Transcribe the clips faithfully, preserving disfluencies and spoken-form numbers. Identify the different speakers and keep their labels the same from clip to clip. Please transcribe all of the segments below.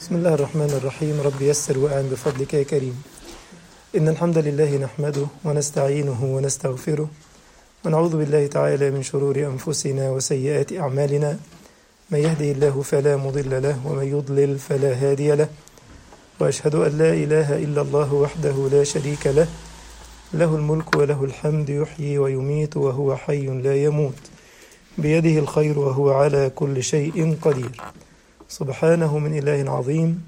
Speaker 1: بسم الله الرحمن الرحيم. رب يسر وأعن بفضلك يا كريم. إن الحمد لله نحمده ونستعينه ونستغفره ونعوذ بالله تعالى من شرور أنفسنا وسيئات أعمالنا. من يهده الله فلا مضل له ومن يضلل فلا هادي له، وأشهد أن لا إله إلا الله وحده لا شريك له، له الملك وله الحمد، يحيي ويميت وهو حي لا يموت، بيده الخير وهو على كل شيء قدير. سبحانه من إله عظيم،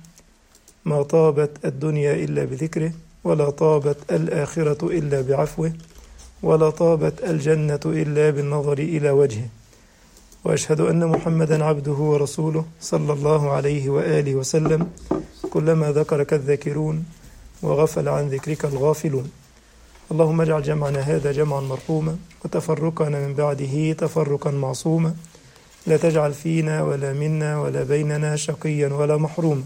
Speaker 1: ما طابت الدنيا إلا بذكره، ولا طابت الآخرة إلا بعفوه، ولا طابت الجنة إلا بالنظر إلى وجهه. وأشهد أن محمدا عبده ورسوله صلى الله عليه وآله وسلم. كلما ذكرك الذاكرون وغفل عن ذكرك الغافلون. اللهم اجعل جمعنا هذا جمعا مرحوما، وتفرقنا من بعده تفرقا معصوما، لا تجعل فينا ولا منا ولا بيننا شقيا ولا محروما.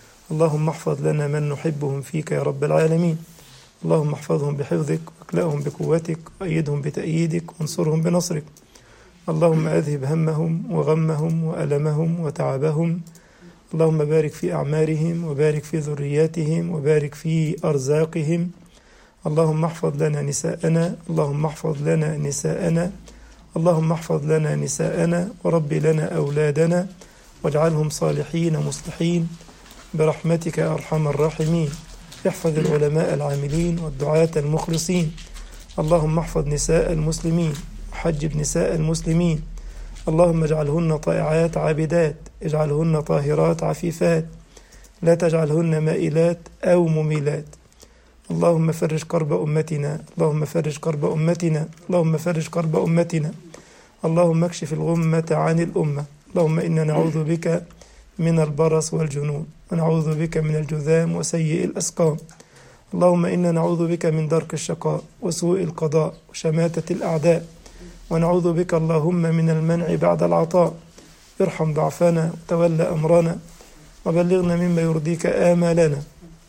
Speaker 1: اللهم احفظ لنا من نحبهم فيك يا رب العالمين. اللهم احفظهم بحفظك، واكلأهم بقوتك، وأيدهم بتأييدك، وانصرهم بنصرك. اللهم أذهب همهم وغمهم وألمهم وتعبهم. اللهم بارك في أعمارهم، وبارك في ذرياتهم، وبارك في أرزاقهم. اللهم احفظ لنا نساءنا، اللهم احفظ لنا نساءنا، اللهم احفظ لنا نساءنا، ورب لنا أولادنا، واجعلهم صالحين مصلحين برحمتك يا أرحم الراحمين. احفظ العلماء العاملين والدعاة المخلصين. اللهم احفظ نساء المسلمين، وحجب نساء المسلمين. اللهم اجعلهن طائعات عابدات، اجعلهن طاهرات عفيفات، لا تجعلهن مائلات أو مميلات. اللهم فرج كرب أمتنا، اللهم فرج كرب أمتنا، اللهم فرج كرب أمتنا. اللهم اكشف الغمة عن الأمة. اللهم إنا نعوذ بك من البرص والجنون، ونعوذ بك من الجذام وسيء الأسقام. اللهم إنا نعوذ بك من درك الشقاء وسوء القضاء وشماتة الأعداء، ونعوذ بك اللهم من المنع بعد العطاء. ارحم ضعفنا وتولى أمرنا، وبلغنا مما يرضيك آمالنا.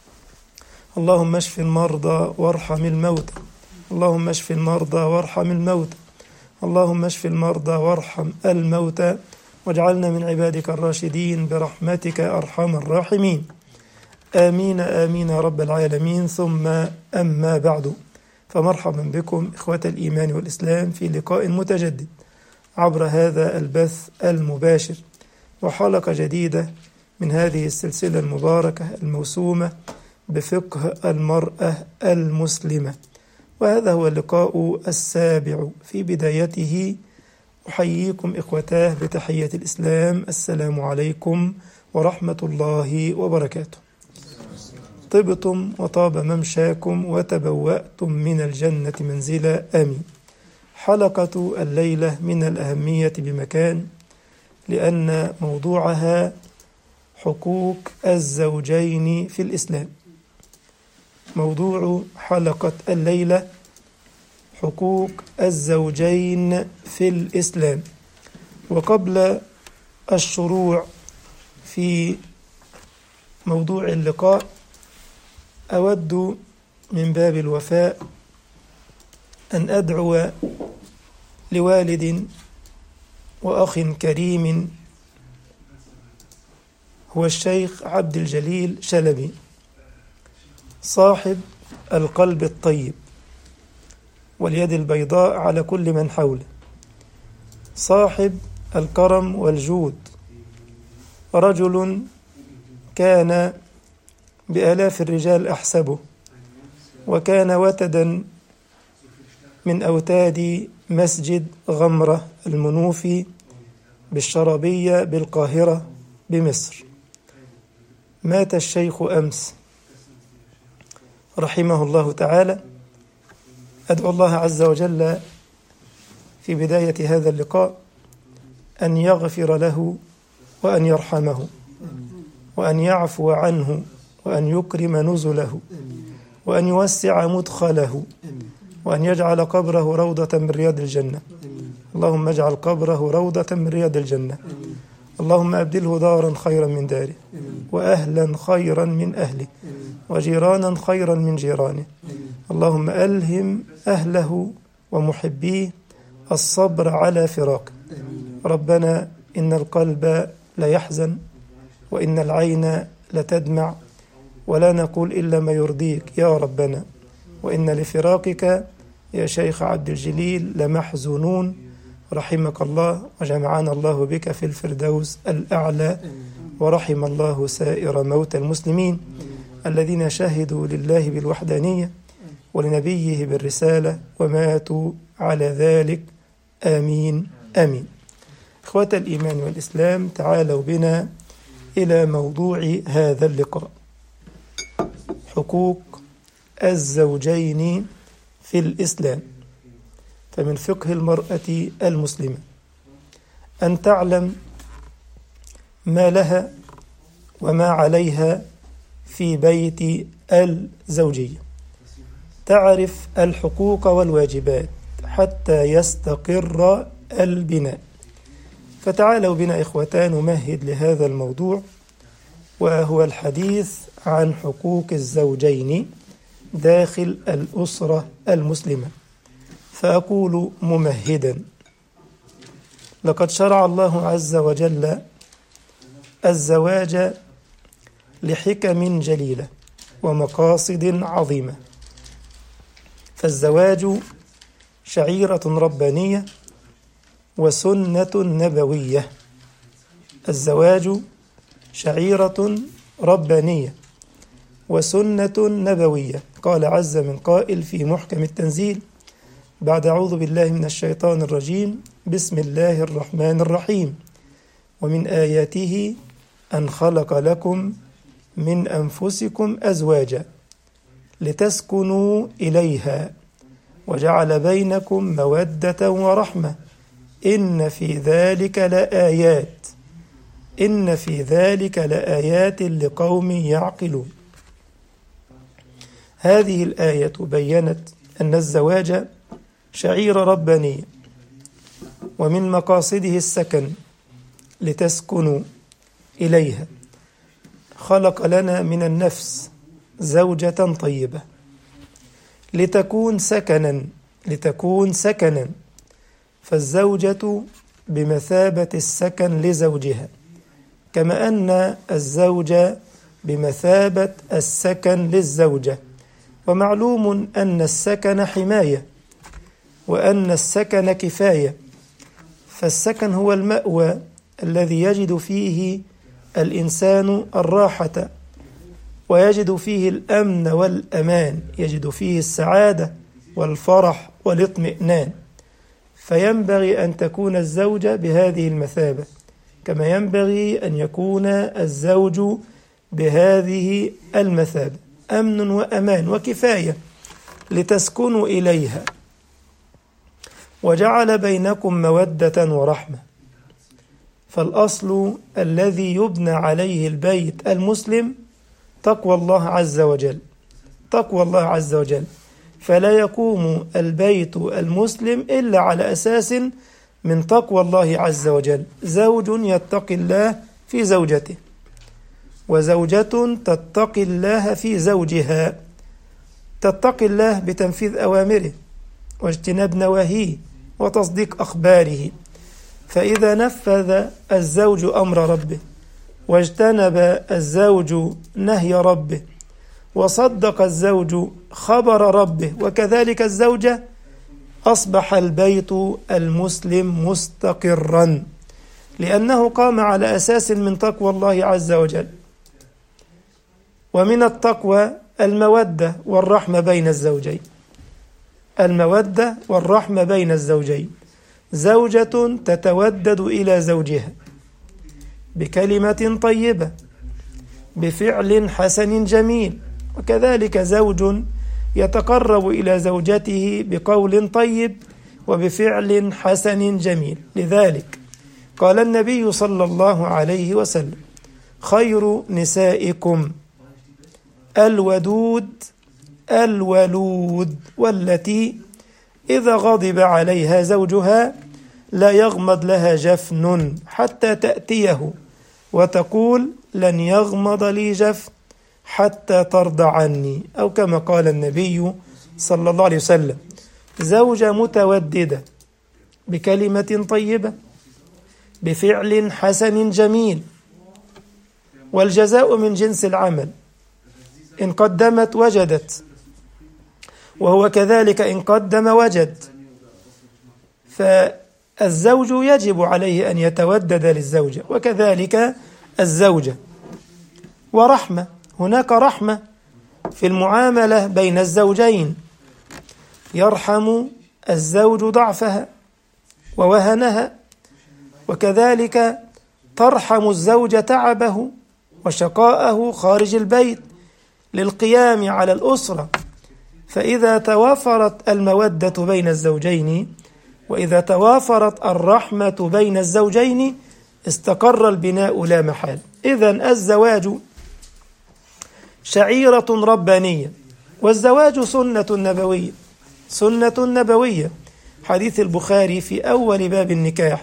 Speaker 1: اللهم اشف المرضى وارحم الموتى، اللهم اشف المرضى وارحم الموتى، اللهم اشف المرضى وارحم الموتى، واجعلنا من عبادك الراشدين برحمتك أرحم الراحمين. آمين آمين يا رب العالمين. ثم أما بعد، فمرحبا بكم إخوة الإيمان والإسلام في لقاء متجدد عبر هذا البث المباشر، وحلقة جديدة من هذه السلسلة المباركة الموسومة بفقه المرأة المسلمة. وهذا هو اللقاء السابع. في بدايته أحييكم إخوتاه بتحية الإسلام، السلام عليكم ورحمة الله وبركاته. طبتم وطاب ممشاكم وتبوأتم من الجنة منزلا، آمين. حلقة الليلة من الأهمية بمكان، لأن موضوعها حقوق الزوجين في الإسلام. موضوع حلقة الليلة حقوق الزوجين في الإسلام. وقبل الشروع في موضوع اللقاء، أود من باب الوفاء أن أدعو لوالد وأخ كريم هو الشيخ عبد الجليل شلبي، صاحب القلب الطيب واليد البيضاء على كل من حوله، صاحب الكرم والجود، رجل كان بآلاف الرجال أحسبه، وكان وتدا من أوتاد مسجد غمرة المنوفي بالشرابية بالقاهرة بمصر. مات الشيخ أمس رحمه الله تعالى. أدعو الله عز وجل في بداية هذا اللقاء أن يغفر له، وأن يرحمه، وأن يعفو عنه، وأن يكرم نزله، وأن يوسع مدخله، وأن يجعل قبره روضة من رياض الجنة. اللهم اجعل قبره روضة من رياض الجنة. اللهم أبدله دارا خيرا من داره، وأهلا خيرا من أهله، وجيرانا خيرا من جيرانه. اللهم ألهم أهله ومحبيه الصبر على فراقه. ربنا إن القلب لا يحزن، وإن العين لتدمع ولا نقول إلا ما يرضيك يا ربنا، وإن لفراقك يا شيخ عبد الجليل لمحزونون، رحمك الله وجمعنا الله بك في الفردوس الأعلى، ورحم الله سائر موتى المسلمين الذين شهدوا لله بالوحدانية ولنبيه بالرسالة وماتوا على ذلك، آمين آمين. إخوة الإيمان والإسلام، تعالوا بنا إلى موضوع هذا اللقاء: حقوق الزوجين في الإسلام. فمن فقه المرأة المسلمة أن تعلم ما لها وما عليها في بيت الزوجية، تعرف الحقوق والواجبات حتى يستقر البناء. فتعالوا بنا إخوتان نمهد لهذا الموضوع، وهو الحديث عن حقوق الزوجين داخل الأسرة المسلمة. فأقول ممهدا: لقد شرع الله عز وجل الزواج لحكم جليلة ومقاصد عظيمة. فالزواج شعيرة ربانية وسنة نبوية. الزواج شعيرة ربانية وسنة نبوية. قال عز من قائل في محكم التنزيل بعد أعوذ بالله من الشيطان الرجيم: بسم الله الرحمن الرحيم: ومن آياته أن خلق لكم من أنفسكم أزواجا لتسكنوا إليها وجعل بينكم مودة ورحمة إن في ذلك لآيات إن في ذلك لآيات لقوم يعقلون. هذه الآية بيّنت أن الزواج شعيرة ربانية، ومن مقاصده السكن لتسكنوا إليها. خلق لنا من النفس زوجة طيبة لتكون سكنا لتكون سكنا فالزوجة بمثابة السكن لزوجها، كما أن الزوج بمثابة السكن للزوجة. ومعلوم أن السكن حماية وأن السكن كفاية. فالسكن هو المأوى الذي يجد فيه الإنسان الراحة ويجد فيه الأمن والأمان، يجد فيه السعادة والفرح والاطمئنان. فينبغي أن تكون الزوجة بهذه المثابة، كما ينبغي أن يكون الزوج بهذه المثابة: أمن وأمان وكفاية لتسكنوا إليها وجعل بينكم مودة ورحمة. فالأصل الذي يبنى عليه البيت المسلم تقوى الله عز وجل تقوى الله عز وجل فلا يقوم البيت المسلم إلا على أساس من تقوى الله عز وجل. زوج يتقي الله في زوجته، وزوجة تتقي الله في زوجها، تتقي الله بتنفيذ أوامره واجتناب نواهيه وتصديق أخباره. فإذا نفذ الزوج أمر ربه واجتنب الزوج نهي ربه وصدق الزوج خبر ربه وكذلك الزوجة، أصبح البيت المسلم مستقرا، لأنه قام على أساس من تقوى الله عز وجل. ومن التقوى المودة والرحمة بين الزوجين المودة والرحمة بين الزوجين زوجة تتودد إلى زوجها بكلمة طيبة، بفعل حسن جميل، وكذلك زوج يتقرب إلى زوجته بقول طيب وبفعل حسن جميل. لذلك قال النبي صلى الله عليه وسلم: خير نسائكم الودود الولود، والتي إذا غضب عليها زوجها لا يغمض لها جفن حتى تأتيه وتقول: لن يغمض لي جفن حتى ترضى عني، أو كما قال النبي صلى الله عليه وسلم. زوجة متوددة بكلمة طيبة، بفعل حسن جميل، والجزاء من جنس العمل، إن قدمت وجدت، وهو كذلك إن قدم وجد. فالزوج يجب عليه أن يتودد للزوجة، وكذلك الزوجة. ورحمة، هناك رحمة في المعاملة بين الزوجين، يرحم الزوج ضعفها ووهنها، وكذلك ترحم الزوجة تعبه وشقاءه خارج البيت للقيام على الأسرة. فإذا توافرت المودة بين الزوجين وإذا توافرت الرحمة بين الزوجين استقر البناء لا محال. إذن الزواج شعيرة ربانية، والزواج سنة نبوية، سنة نبوية. حديث البخاري في أول باب النكاح،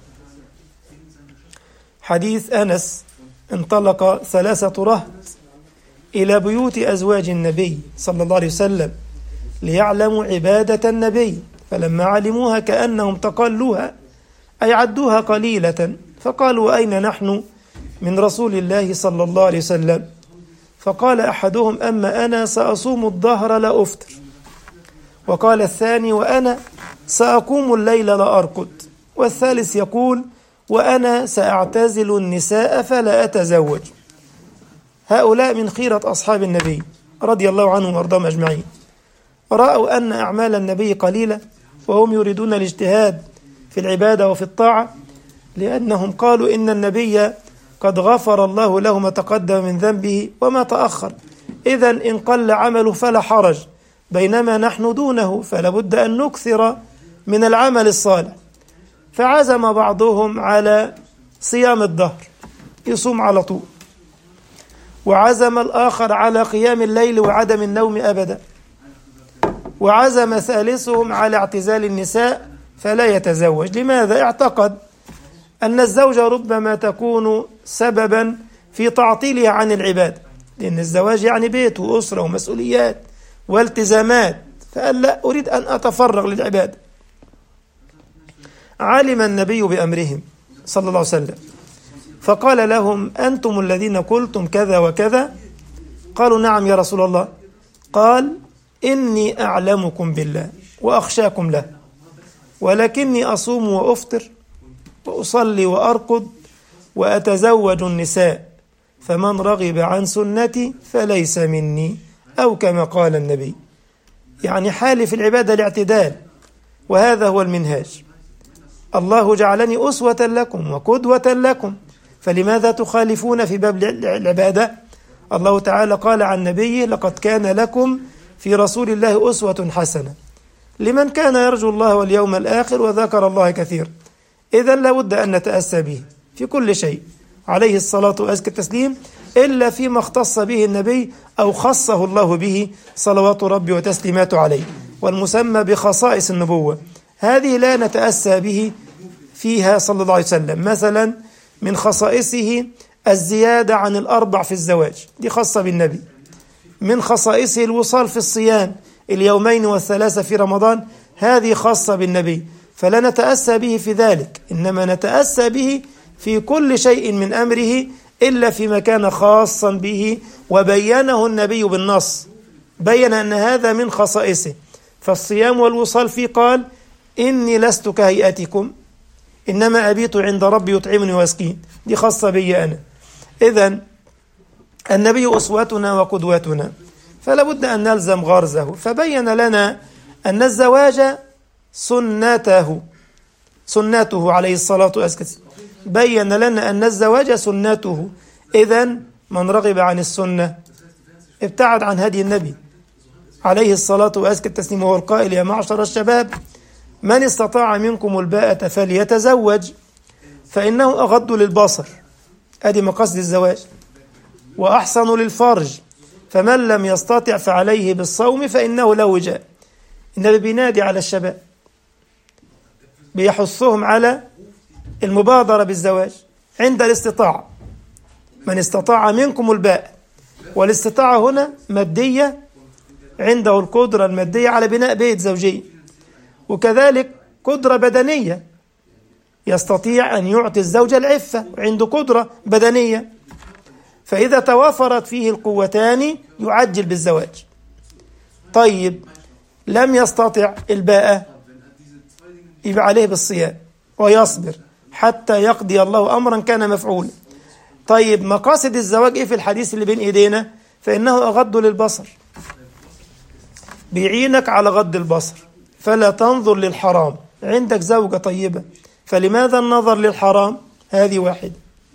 Speaker 1: حديث أنس: انطلق ثلاثة رهط إلى بيوت أزواج النبي صلى الله عليه وسلم ليعلموا عبادة النبي، فلما علموها كأنهم تقلوها أي عدوها قليلة، فقالوا: أين نحن من رسول الله صلى الله عليه وسلم؟ فقال أحدهم: أما أنا سأصوم الظهر لا أفطر. وقال الثاني: وأنا سأقوم الليل لا أرقد. والثالث يقول: وأنا سأعتزل النساء فلا أتزوج. هؤلاء من خيرة أصحاب النبي رضي الله عنهم وارضاهم أجمعين، رأوا أن أعمال النبي قليلة وهم يريدون الاجتهاد في العبادة وفي الطاعة، لأنهم قالوا إن النبي قد غفر الله له ما تقدم من ذنبه وما تأخر، إذن إن قل عمله فلا حرج، بينما نحن دونه فلا بد أن نكثر من العمل الصالح. فعزم بعضهم على صيام الدهر، يصوم على طول، وعزم الآخر على قيام الليل وعدم النوم أبدا، وعزم ثالثهم على اعتزال النساء فلا يتزوج. لماذا؟ اعتقد أن الزوجة ربما تكون سببا في تعطيلها عن العبادة، لأن الزواج يعني بيت وأسرة ومسؤوليات والتزامات، فقال: لا، أريد أن أتفرغ للعبادة. علم النبي بأمرهم صلى الله عليه وسلم فقال لهم: أنتم الذين قلتم كذا وكذا؟ قالوا: نعم يا رسول الله. قال: إني أعلمكم بالله وأخشاكم له، ولكني أصوم وأفطر وأصلي وأرقد وأتزوج النساء، فمن رغب عن سنتي فليس مني، أو كما قال النبي. يعني حالي في العبادة الاعتدال، وهذا هو المنهاج. الله جعلني أسوة لكم وقدوة لكم، فلماذا تخالفون في باب العبادة؟ الله تعالى قال عن نبيه: لقد كان لكم في رسول الله أسوة حسنة لمن كان يرجو الله واليوم الآخر وذكر الله كثيرا. إذن لابد أن نتأسى به في كل شيء عليه الصلاة وأزكى التسليم، إلا فيما اختص به النبي أو خصه الله به صلوات ربي وتسليماته عليه، والمسمى بخصائص النبوة، هذه لا نتأسى به فيها صلى الله عليه وسلم. مثلا من خصائصه الزيادة عن الأربع في الزواج، دي خاصة بالنبي. من خصائصه الوصال في الصيام، اليومين والثلاثة في رمضان، هذه خاصة بالنبي، فلا نتأسى به في ذلك، إنما نتأسى به في كل شيء من أمره إلا فيما كان خاصا به وبينه النبي بالنص، بين أن هذا من خصائصه. فالصيام والوصال فيه قال: إني لست كهيئتكم إنما أبيت عند ربي يطعمني ويسقين، دي خاصة بي أنا. إذن النبي أسوتنا وقدوتنا، فلا بد أن نلزم غرزه. فبين لنا أن الزواج سنته سنته عليه الصلاة والسلام، بين لنا أن الزواج سنته. إذن من رغب عن السنة ابتعد عن هدي النبي عليه الصلاة والسلام، وهو القائل: يا معشر الشباب من استطاع منكم الباءة فليتزوج فإنه أغض للبصر، أدي مقاصد الزواج، وأحسن للفرج، فمن لم يستطع فعليه بالصوم فإنه له وجاء. النبي بينادي على الشباب، بيحثهم على المبادرة بالزواج عند الاستطاعة، من استطاع منكم الباء، والاستطاعة هنا مادية، عنده القدرة المادية على بناء بيت زوجي، وكذلك قدرة بدنية، يستطيع أن يعطي الزوجة العفة، وعنده قدرة بدنية. فإذا توافرت فيه القوتان يعجل بالزواج. طيب لم يستطع الباءة، يبقى عليه بالصيام ويصبر حتى يقضي الله أمرا كان مفعولا. طيب مقاصد الزواج إيه في الحديث اللي بين إيدينا؟ فإنه أغض للبصر، بيعينك على غض البصر، فلا تنظر للحرام. عندك زوجة طيبة، فلماذا النظر للحرام؟ هذه واحدة.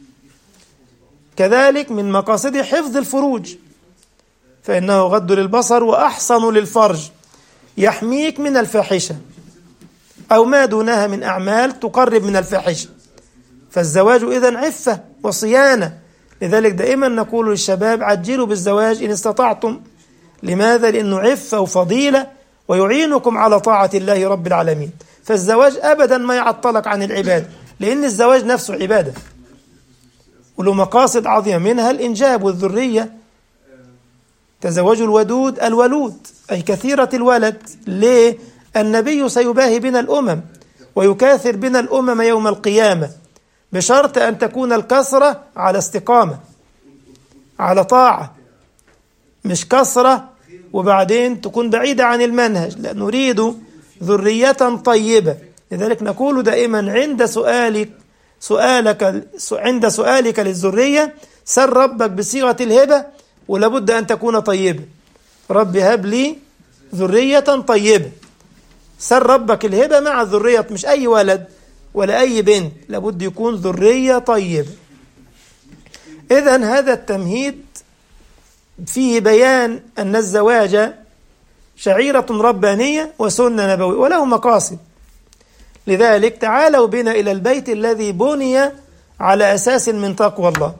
Speaker 1: كذلك من مقاصده حفظ الفروج، فإنه غض للبصر وأحصن للفرج، يحميك من الفاحشة أو ما دونها من أعمال تقرب من الفاحشة. فالزواج إذن عفة وصيانة. لذلك دائما نقول للشباب عجلوا بالزواج إن استطعتم. لماذا؟ لأنه عفة وفضيلة ويعينكم على طاعة الله رب العالمين. فالزواج أبدا ما يعطلك عن العبادة، لأن الزواج نفسه عبادة وله مقاصد عظيمة، منها الإنجاب والذرية. تزوجوا الودود الولود، أي كثيرة الولد. ليه؟ النبي سيباهي بنا الأمم ويكاثر بنا الأمم يوم القيامة، بشرط أن تكون الكثرة على استقامة على طاعة، مش كثرة وبعدين تكون بعيدة عن المنهج. لا، نريد ذرية طيبة. لذلك نقول دائما عند سؤالك سؤالك عند سؤالك للذرية سل ربك بصيغة الهبة، ولابد أن تكون طيبة. رب هب لي ذرية طيبة. سل ربك الهبة مع الذرية، مش أي ولد ولا أي بنت، لابد يكون ذرية طيبة. إذن هذا التمهيد فيه بيان أن الزواج شعيرة ربانية وسنة نبوية وله مقاصد. لذلك تعالوا بنا إلى البيت الذي بني على أساس من تقوى الله.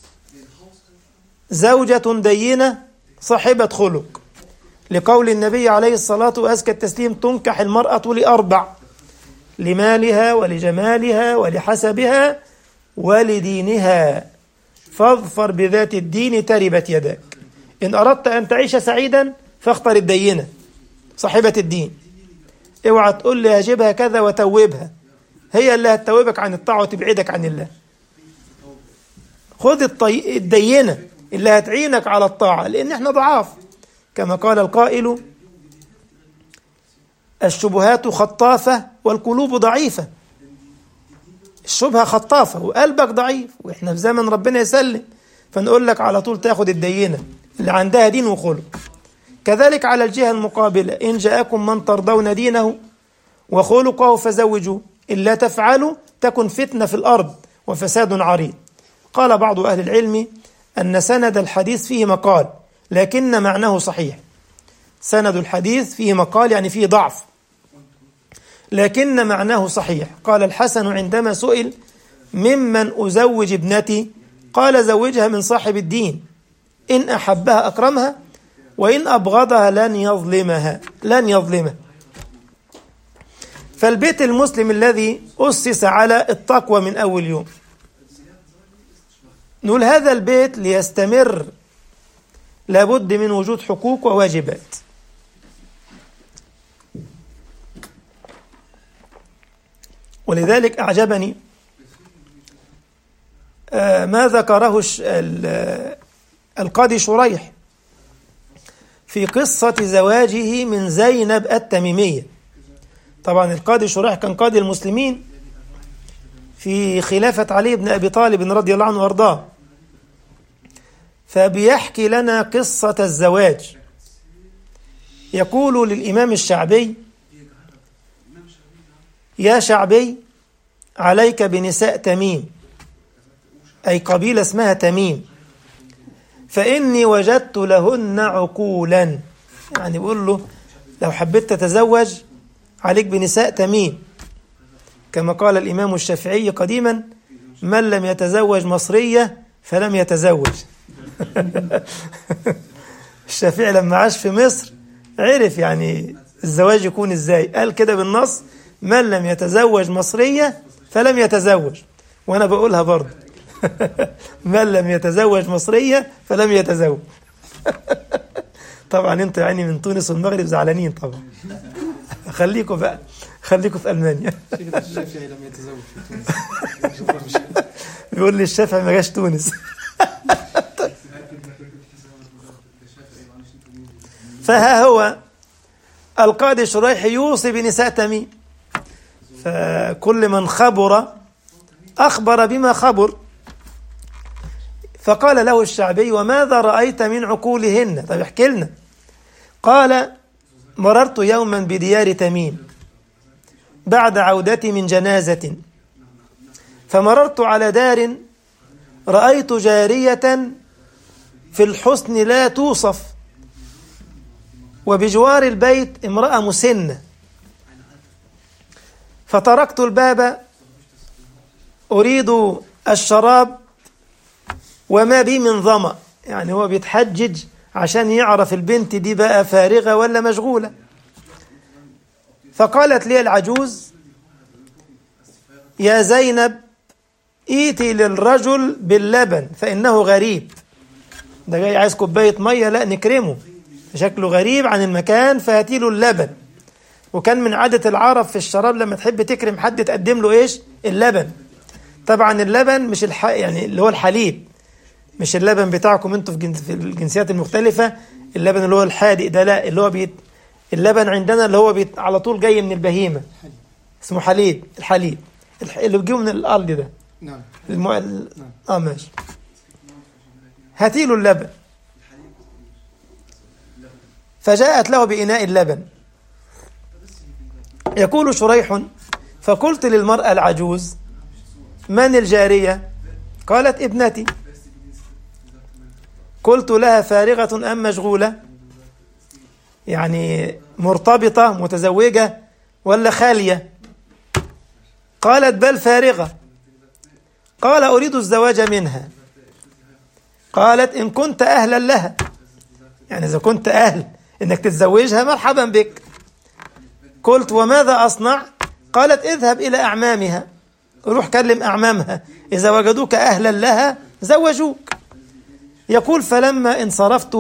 Speaker 1: زوجة دينة صاحبة خلق، لقول النبي عليه الصلاة وأزكى التسليم: تنكح المرأة لأربع: لمالها ولجمالها ولحسبها ولدينها، فاظفر بذات الدين تربت يداك. إن أردت أن تعيش سعيدا فاختر الدينة صاحبة الدين. اوعى تقول لي هجيبها كذا وتوبها، هي اللي هتتوبك عن الطاعة وتبعدك عن الله. خذ الطي... الدينة اللي هتعينك على الطاعة، لأن احنا ضعاف كما قال القائل: الشبهات خطافة والقلوب ضعيفة. الشبهة خطافة وقلبك ضعيف، وإحنا في زمن ربنا يسلم، فنقول لك على طول تاخد الدينة اللي عندها دين وخلق. كذلك على الجهة المقابلة: إن جاءكم من ترضون دينه وخلقه فزوجوا، إلا تفعلوا تكن فتنة في الأرض وفساد عريض. قال بعض أهل العلم أن سند الحديث فيه مقال لكن معناه صحيح. سند الحديث فيه مقال يعني فيه ضعف، لكن معناه صحيح. قال الحسن عندما سئل: ممن أزوج ابنتي؟ قال: زوجها من صاحب الدين، إن أحبها أكرمها وإن أبغضها لن يظلمها لن يظلمها. فالبيت المسلم الذي أسس على التقوى من أول يوم، نقول هذا البيت ليستمر لابد من وجود حقوق وواجبات. ولذلك أعجبني ما ذكره القاضي شريح في قصة زواجه من زينب التميمية. طبعا القاضي شريح كان قاضي المسلمين في خلافة علي بن أبي طالب رضي الله عنه وارضاه، فبيحكي لنا قصة الزواج. يقول للإمام الشعبي: يا شعبي، عليك بنساء تميم، أي قبيلة اسمها تميم، فإني وجدت لهن عقولا. يعني بيقول له لو حبيت تتزوج عليك بنساء تميم، كما قال الإمام الشافعي قديما: من لم يتزوج مصرية فلم يتزوج. الشافعي لما عاش في مصر عرف يعني الزواج يكون ازاي، قال كده بالنص: من لم يتزوج مصرية فلم يتزوج. وانا بقولها برضه: من لم يتزوج مصرية فلم يتزوج. طبعا انتوا يعني من تونس والمغرب زعلانين طبعا. خليكم بقى خليكم في ألمانيا.
Speaker 2: الشافعي لم يتزوج في تونس.
Speaker 1: بيقول لي الشافعي ما جاش تونس. فها هو القاضي شريح يوصي بنساء تميم، فكل من خبر أخبر بما خبر. فقال له الشعبي: وماذا رأيت من عقولهن؟ طيب احكي لنا. قال: مررت يوما بديار تميم بعد عودتي من جنازة، فمررت على دار رأيت جارية في الحسن لا توصف، وبجوار البيت امرأة مسنة، فتركت الباب أريد الشراب وما بي من ظمأ. يعني هو بيتحجج عشان يعرف البنت دي بقى فارغة ولا مشغولة. فقالت لي العجوز: يا زينب ايتي للرجل باللبن فإنه غريب. ده جاي عايز كوباية مية، لا نكرمه، شكله غريب عن المكان، فهاتي له اللبن. وكان من عادة العرب في الشراب لما تحب تكرم حد تقدم له ايش؟ اللبن. طبعا اللبن مش الح... يعني اللي هو الحليب، مش اللبن بتاعكم انتوا في, جنس... في الجنسيات المختلفة، اللبن اللي هو الحادق ده، لا، اللي هو بيت... اللبن عندنا اللي هو بيت... على طول جاي من البهيمة، اسمه حليب. الحليب الح... اللي بيجيبه من الأرض ده. نعم. الم... ال... اه ماشي. هاتي له اللبن. فجاءت له بإناء اللبن. يقول شريح: فقلت للمرأة العجوز: من الجارية؟ قالت: ابنتي. قلت لها: فارغة أم مشغولة؟ يعني مرتبطة متزوجة ولا خالية؟ قالت: بل فارغة. قال: أريد الزواج منها. قالت: إن كنت أهلا لها، يعني إذا كنت أهل إنك تتزوجها مرحبا بك. قلت: وماذا أصنع؟ قالت: اذهب إلى أعمامها، روح كلم أعمامها، إذا وجدوك أهلا لها زوجوك. يقول: فلما انصرفت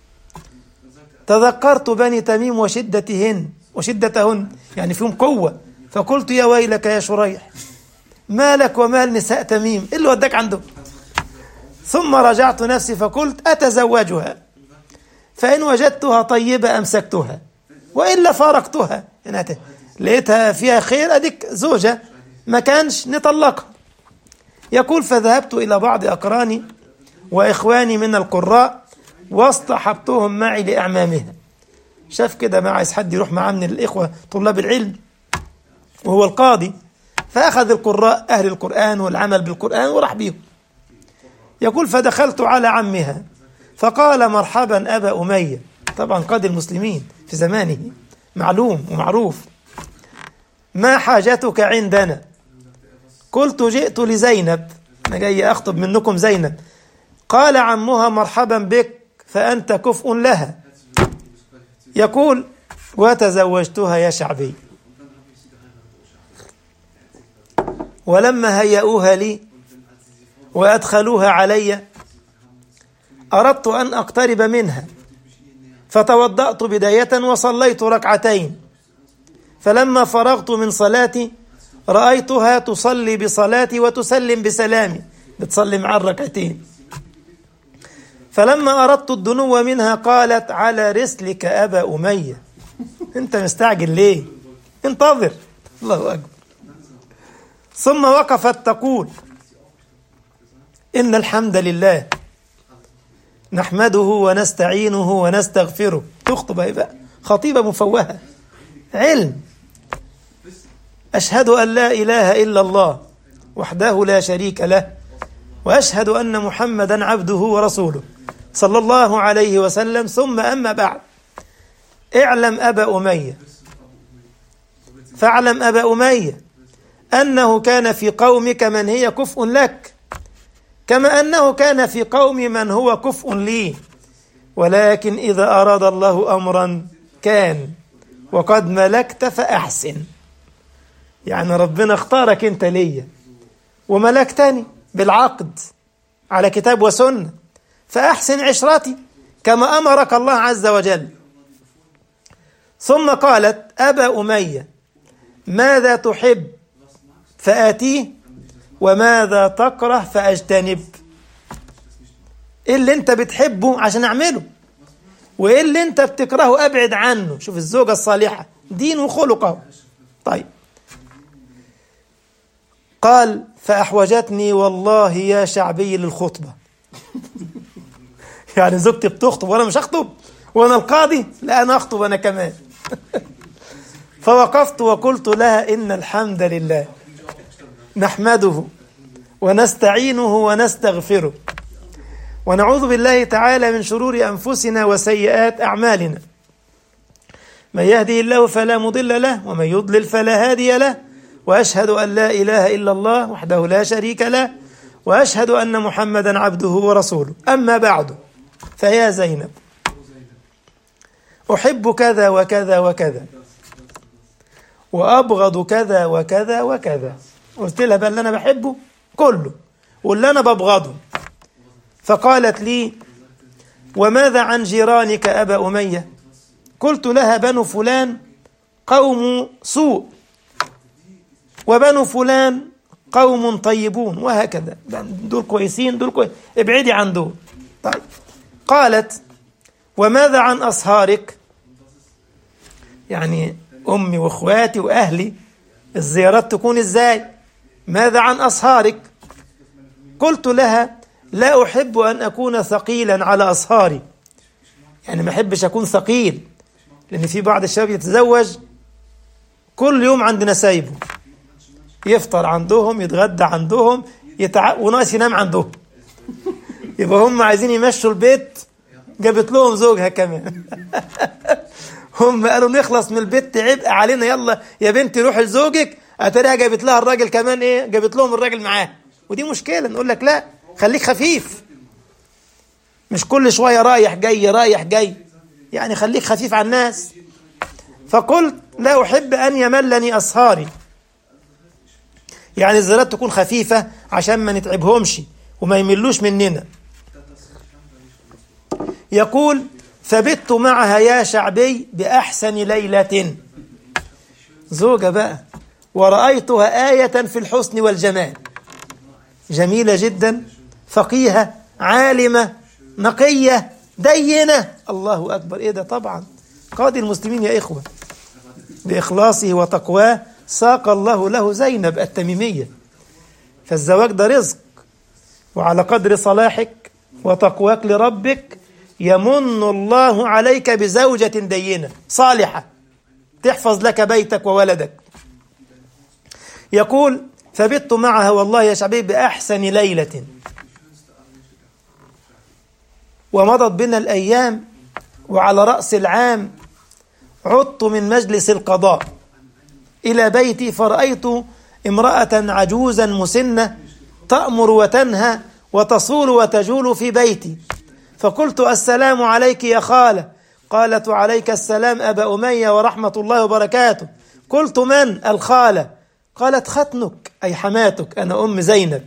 Speaker 1: تذكرت بني تميم وشدتهن وشدتهن، يعني فيهم قوة. فقلت: يا ويلك يا شريح، ما لك ومال نساء تميم، إيه اللي وداك عنده؟ ثم رجعت نفسي فقلت: أتزوجها، فإن وجدتها طيبة أمسكتها، وإلا فارقتها. يعني لقيتها فيها خير أديك زوجة، ما كانش نطلقها. يقول: فذهبت إلى بعض أقراني وإخواني من القراء واصطحبتهم معي لأعمامها. شاف كده ما عايز حد يروح معاه من الإخوة طلاب العلم وهو القاضي، فأخذ القراء أهل القرآن والعمل بالقرآن وراح بيهم. يقول: فدخلت على عمها فقال: مرحبا أبا أمية. طبعا قاضي المسلمين في زمانه، معلوم ومعروف. ما حاجتك عندنا؟ قلت: جئت لزينب، أنا جاي أخطب منكم زينب. قال عمها: مرحبا بك، فأنت كفء لها. يقول: وتزوجتها يا شعبي. ولما هيئوها لي وأدخلوها علي أردت أن أقترب منها، فتوضأت بداية وصليت ركعتين، فلما فرغت من صلاتي رأيتها تصلي بصلاتي وتسلم بسلامي، بتصلي مع الركعتين. فلما أردت الدنو منها قالت: على رسلك أبا أمية، أنت مستعجل ليه؟ انتظر. الله أكبر. ثم وقفت تقول: إن الحمد لله نحمده ونستعينه ونستغفره. تخطب بقى خطيبة مفوهة علم. أشهد أن لا إله إلا الله وحده لا شريك له، وأشهد أن محمدا عبده ورسوله صلى الله عليه وسلم. ثم أما بعد، اعلم أبا أمية، فاعلم أبا أمية أنه كان في قومك من هي كفء لك، كما أنه كان في قوم من هو كفء لي، ولكن إذا أراد الله أمرا كان، وقد ملكت فأحسن. يعني ربنا اختارك أنت ليا وملكتني بالعقد على كتاب وسنة، فأحسن عشرتي كما أمرك الله عز وجل. ثم قالت: أبا أمية، ماذا تحب فآتيه، وماذا تكره فأجتنب؟ ايه اللي انت بتحبه عشان اعمله، وايه اللي انت بتكرهه ابعد عنه. شوف الزوجة الصالحة دين وخلقه. طيب قال فأحوجتني والله يا شعبي للخطبة. يعني زوجتي بتخطب وانا مش اخطب، وانا القاضي؟ لا انا اخطب انا كمان. فوقفت وقلت لها إن الحمد لله نحمده ونستعينه ونستغفره ونعوذ بالله تعالى من شرور أنفسنا وسيئات أعمالنا، من يهدي الله فلا مضل له ومن يضلل فلا هادي له، وأشهد أن لا إله إلا الله وحده لا شريك له، وأشهد أن محمدا عبده ورسوله. أما بعد، فيا زينب أحب كذا وكذا وكذا وأبغض كذا وكذا وكذا. قلت لها بقى اللي أنا بحبه كله واللي أنا ببغضه. فقالت لي وماذا عن جيرانك أبا أمية؟ قلت لها بنو فلان قوم سوء وبنو فلان قوم طيبون، وهكذا، دول كويسين دول كويس، ابعدي عن دول. طيب قالت وماذا عن أصهارك؟ يعني أمي وأخواتي وأهلي الزيارات تكون إزاي؟ ماذا عن أصهارك؟ قلت لها لا أحب أن أكون ثقيلا على أصهاري، يعني ما أحبش أكون ثقيل، لأن في بعض الشباب يتزوج كل يوم عند نسايبه، يفطر عندهم يتغدى عندهم يتع... وناس ينام عندهم. يبقى هم عايزين يمشوا البيت، جابت لهم زوجها كمان. هم قالوا نخلص من البيت عبء علينا، يلا يا بنتي روحي لزوجك، اتاريها جابت لها الراجل كمان، ايه جابت لهم الراجل معاه. ودي مشكلة. نقول لك لا، خليك خفيف، مش كل شوية رايح جاي رايح جاي، يعني خليك خفيف على الناس. فقلت لا أحب أن يملني أصهاري، يعني الزيارات تكون خفيفة عشان ما نتعبهمش وما يملوش مننا. يقول فبت معها يا شعبي بأحسن ليلة، زوجة بقى، ورأيتها آية في الحسن والجمال، جميلة جدا، فقيهة عالمة نقية دينة. الله أكبر، إيه ده؟ طبعا قاضي المسلمين يا إخوة، بإخلاصه وتقواه ساق الله له زينب التميمية. فالزواج ده رزق، وعلى قدر صلاحك وتقواك لربك يمن الله عليك بزوجة دينة صالحة تحفظ لك بيتك وولدك. يقول فبت معها والله يا شعبي بأحسن ليلة، ومضت بنا الأيام، وعلى رأس العام عدت من مجلس القضاء إلى بيتي، فرأيت امرأة عجوزا مسنة تأمر وتنهى وتصول وتجول في بيتي، فقلت السلام عليك يا خالة. قالت وعليك السلام أبا أمية ورحمة الله وبركاته. قلت من الخالة؟ قالت ختنك أي حماتك، أنا أم زينب،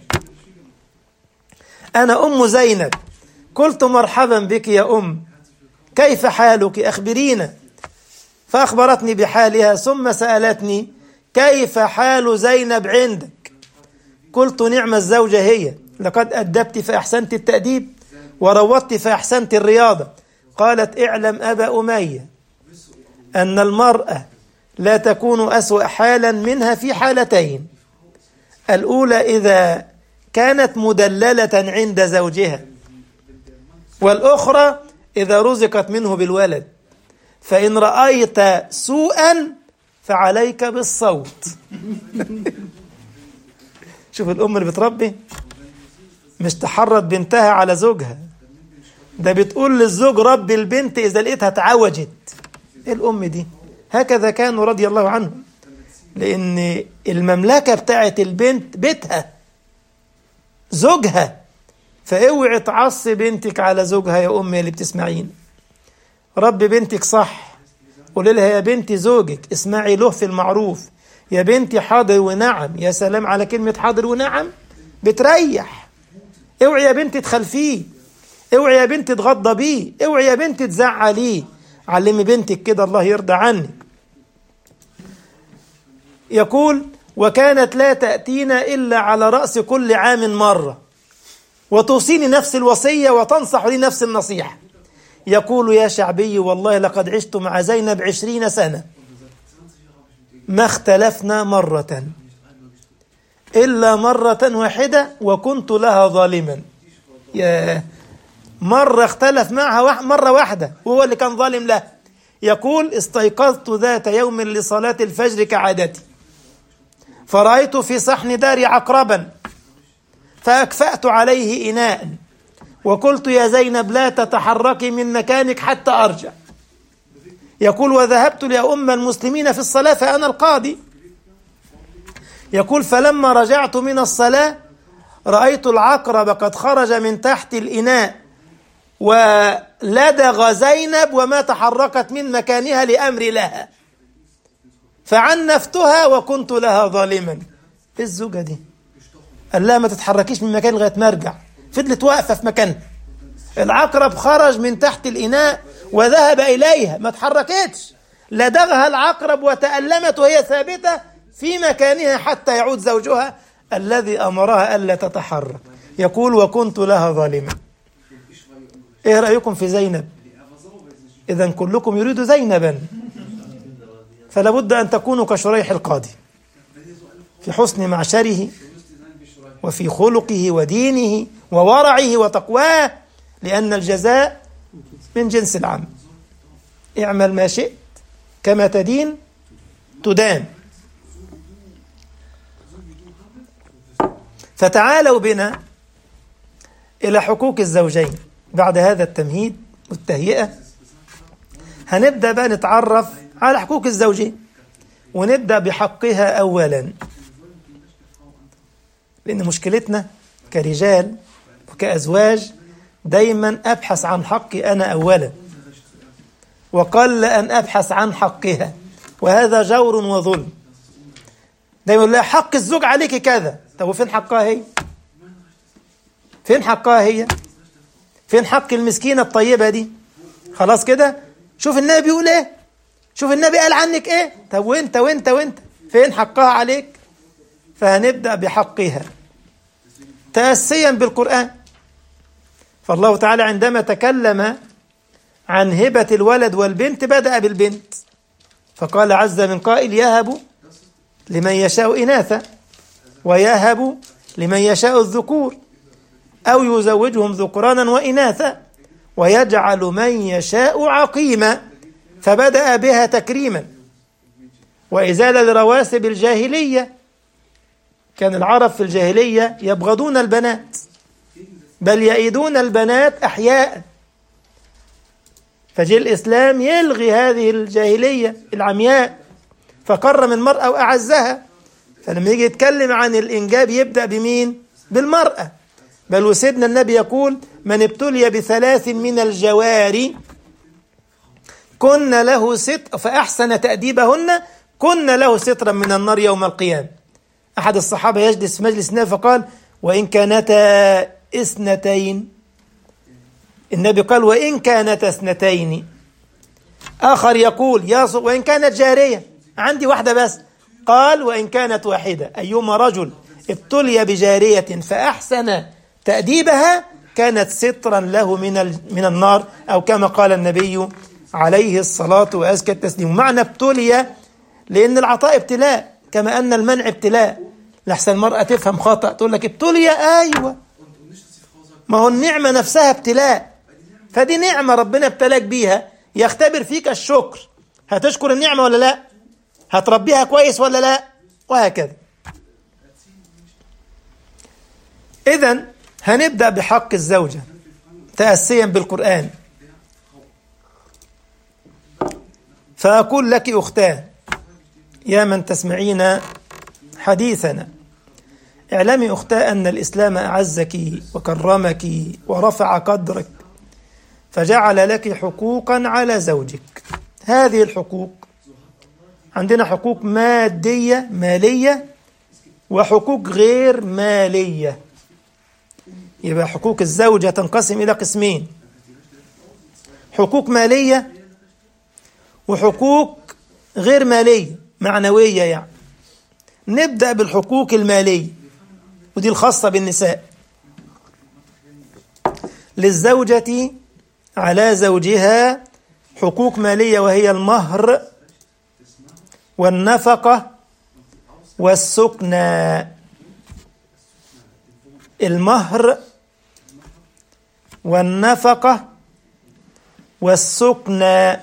Speaker 1: أنا أم زينب. قلت مرحبا بك يا أم، كيف حالك؟ أخبرينا. فأخبرتني بحالها، ثم سألتني كيف حال زينب عندك؟ قلت نعم الزوجة هي، لقد أدبت فأحسنت التأديب وروضت فأحسنت الرياضة. قالت اعلم أبا أمية أن المرأة لا تكون أسوأ حالا منها في حالتين: الأولى إذا كانت مدللة عند زوجها، والأخرى إذا رزقت منه بالولد. فإن رأيت سوءا فعليك بالصوت. شوف الأم اللي بتربي، مش تحرض بنتها على زوجها، ده بتقول للزوج ربي البنت إذا لقيتها تعوجت. إيه الأم دي؟ هكذا كانوا رضي الله عنهم، لأن المملكة بتاعت البنت بيتها زوجها. فاوعي تعصي بنتك على زوجها يا أمي اللي بتسمعين. ربي بنتك صح، قولي لها يا بنتي زوجك اسمعي له في المعروف، يا بنتي حاضر ونعم. يا سلام على كلمة حاضر ونعم، بتريح. اوعي يا بنتي تخلفيه، اوعي يا بنتي تغضى بيه، اوعي يا بنتي تزعليه. علمي بنتك كده الله يرضى عنك. يقول وكانت لا تأتينا إلا على رأس كل عام مرة، وتوصيني نفس الوصية وتنصح لي نفس النصيحة. يقول يا شعبي والله لقد عشت مع زينب عشرين سنة ما اختلفنا مرة إلا مرة واحدة وكنت لها ظالما. يا مرة اختلف معها مرة واحدة وهو اللي كان ظالم له. يقول استيقظت ذات يوم لصلاة الفجر كعادتي فرأيت في صحن داري عقربا فأكفأت عليه إناء وقلت يا زينب لا تتحركي من مكانك حتى أرجع. يقول وذهبت لأم المسلمين في الصلاة فأنا القاضي. يقول فلما رجعت من الصلاة رأيت العقرب قد خرج من تحت الإناء ولدغ زينب وما تحركت من مكانها لأمر لها فعنفتها وكنت لها ظالما. إيه الزوجة دي؟ قال لها ما تتحركيش من مكان لغاية ما ارجع. فضلت واقفة في مكانها. العقرب خرج من تحت الإناء وذهب إليها ما تحركتش. لدغها العقرب وتألمت وهي ثابتة في مكانها حتى يعود زوجها الذي أمرها ألا تتحرك. يقول وكنت لها ظالما. إيه رأيكم في زينب؟ إذن كلكم يريد زينبا فلا بد أن تكونوا كشريح القاضي في حسن معشره وفي خلقه ودينه وورعه وتقواه لأن الجزاء من جنس العمل. اعمل ما شئت كما تدين تدان. فتعالوا بنا إلى حقوق الزوجين. بعد هذا التمهيد والتهيئة هنبدأ بقى نتعرف على حقوق الزوجين ونبدأ بحقها أولا لأن مشكلتنا كرجال وكأزواج دايما أبحث عن حقي أنا أولا وقل أن أبحث عن حقها وهذا جور وظلم. دايما يقول لها حق الزوج عليك كذا. طب وفين حقها هي؟ فين حقها هي؟ فين حق المسكينة الطيبة دي؟ خلاص كده شوف النبي بيقول ايه، شوف النبي قال عنك ايه. طب وانت وانت وانت فين حقها عليك؟ فهنبدأ بحقها تأسيا بالقرآن. فالله تعالى عندما تكلم عن هبة الولد والبنت بدأ بالبنت فقال عز من قائل يهب لمن يشاء إناثا ويهب لمن يشاء الذكور أو يزوجهم ذكرانا وإناثا ويجعل من يشاء عقيما. فبدأ بها تكريما وإزالة لرواسب الجاهلية. كان العرب في الجاهلية يبغضون البنات بل يئدون البنات أحياء فجاء الإسلام يلغي هذه الجاهلية العمياء فكرم المرأة وأعزها. فلما يجي يتكلم عن الإنجاب يبدأ بمين؟ بالمرأة. بل وسيدنا النبي يقول من ابتلي بثلاث من الجواري كن له ستر فأحسن تأديبهن كن له سترا من النار يوم القيامة. أحد الصحابة يجلس في مجلس النبي فقال وإن كانتا اثنتين. النبي قال وإن كانتا اثنتين. آخر يقول يا ص... وإن كانت جارية عندي واحدة بس. قال وإن كانت واحدة. أيما رجل ابتلي بجارية فأحسن تأديبها كانت سترا له من ال... من النار أو كما قال النبي عليه الصلاة وأزكى التسليم. معنى ابتلي لأن العطاء ابتلاء كما أن المنع ابتلاء. لحسن المرأة تفهم خطأ تقول لك ابتلي أيوة ما هو النعمة نفسها ابتلاء فدي نعمة ربنا ابتلاك بيها يختبر فيك الشكر. هتشكر النعمة ولا لا؟ هتربيها كويس ولا لا؟ وهكذا. إذن هنبدأ بحق الزوجة تأسيا بالقرآن. فأقول لك أختاه يا من تسمعين حديثنا اعلمي أختاه أن الإسلام أعزك وكرمك ورفع قدرك فجعل لك حقوقا على زوجك. هذه الحقوق عندنا حقوق مادية مالية وحقوق غير مالية. يبقى حقوق الزوجة تنقسم إلى قسمين حقوق مالية وحقوق غير مالية معنوية. يعني نبدأ بالحقوق المالية ودي الخاصة بالنساء. للزوجة على زوجها حقوق مالية، وهي المهر والنفقة والسكنى. المهر والنفقة والسكنى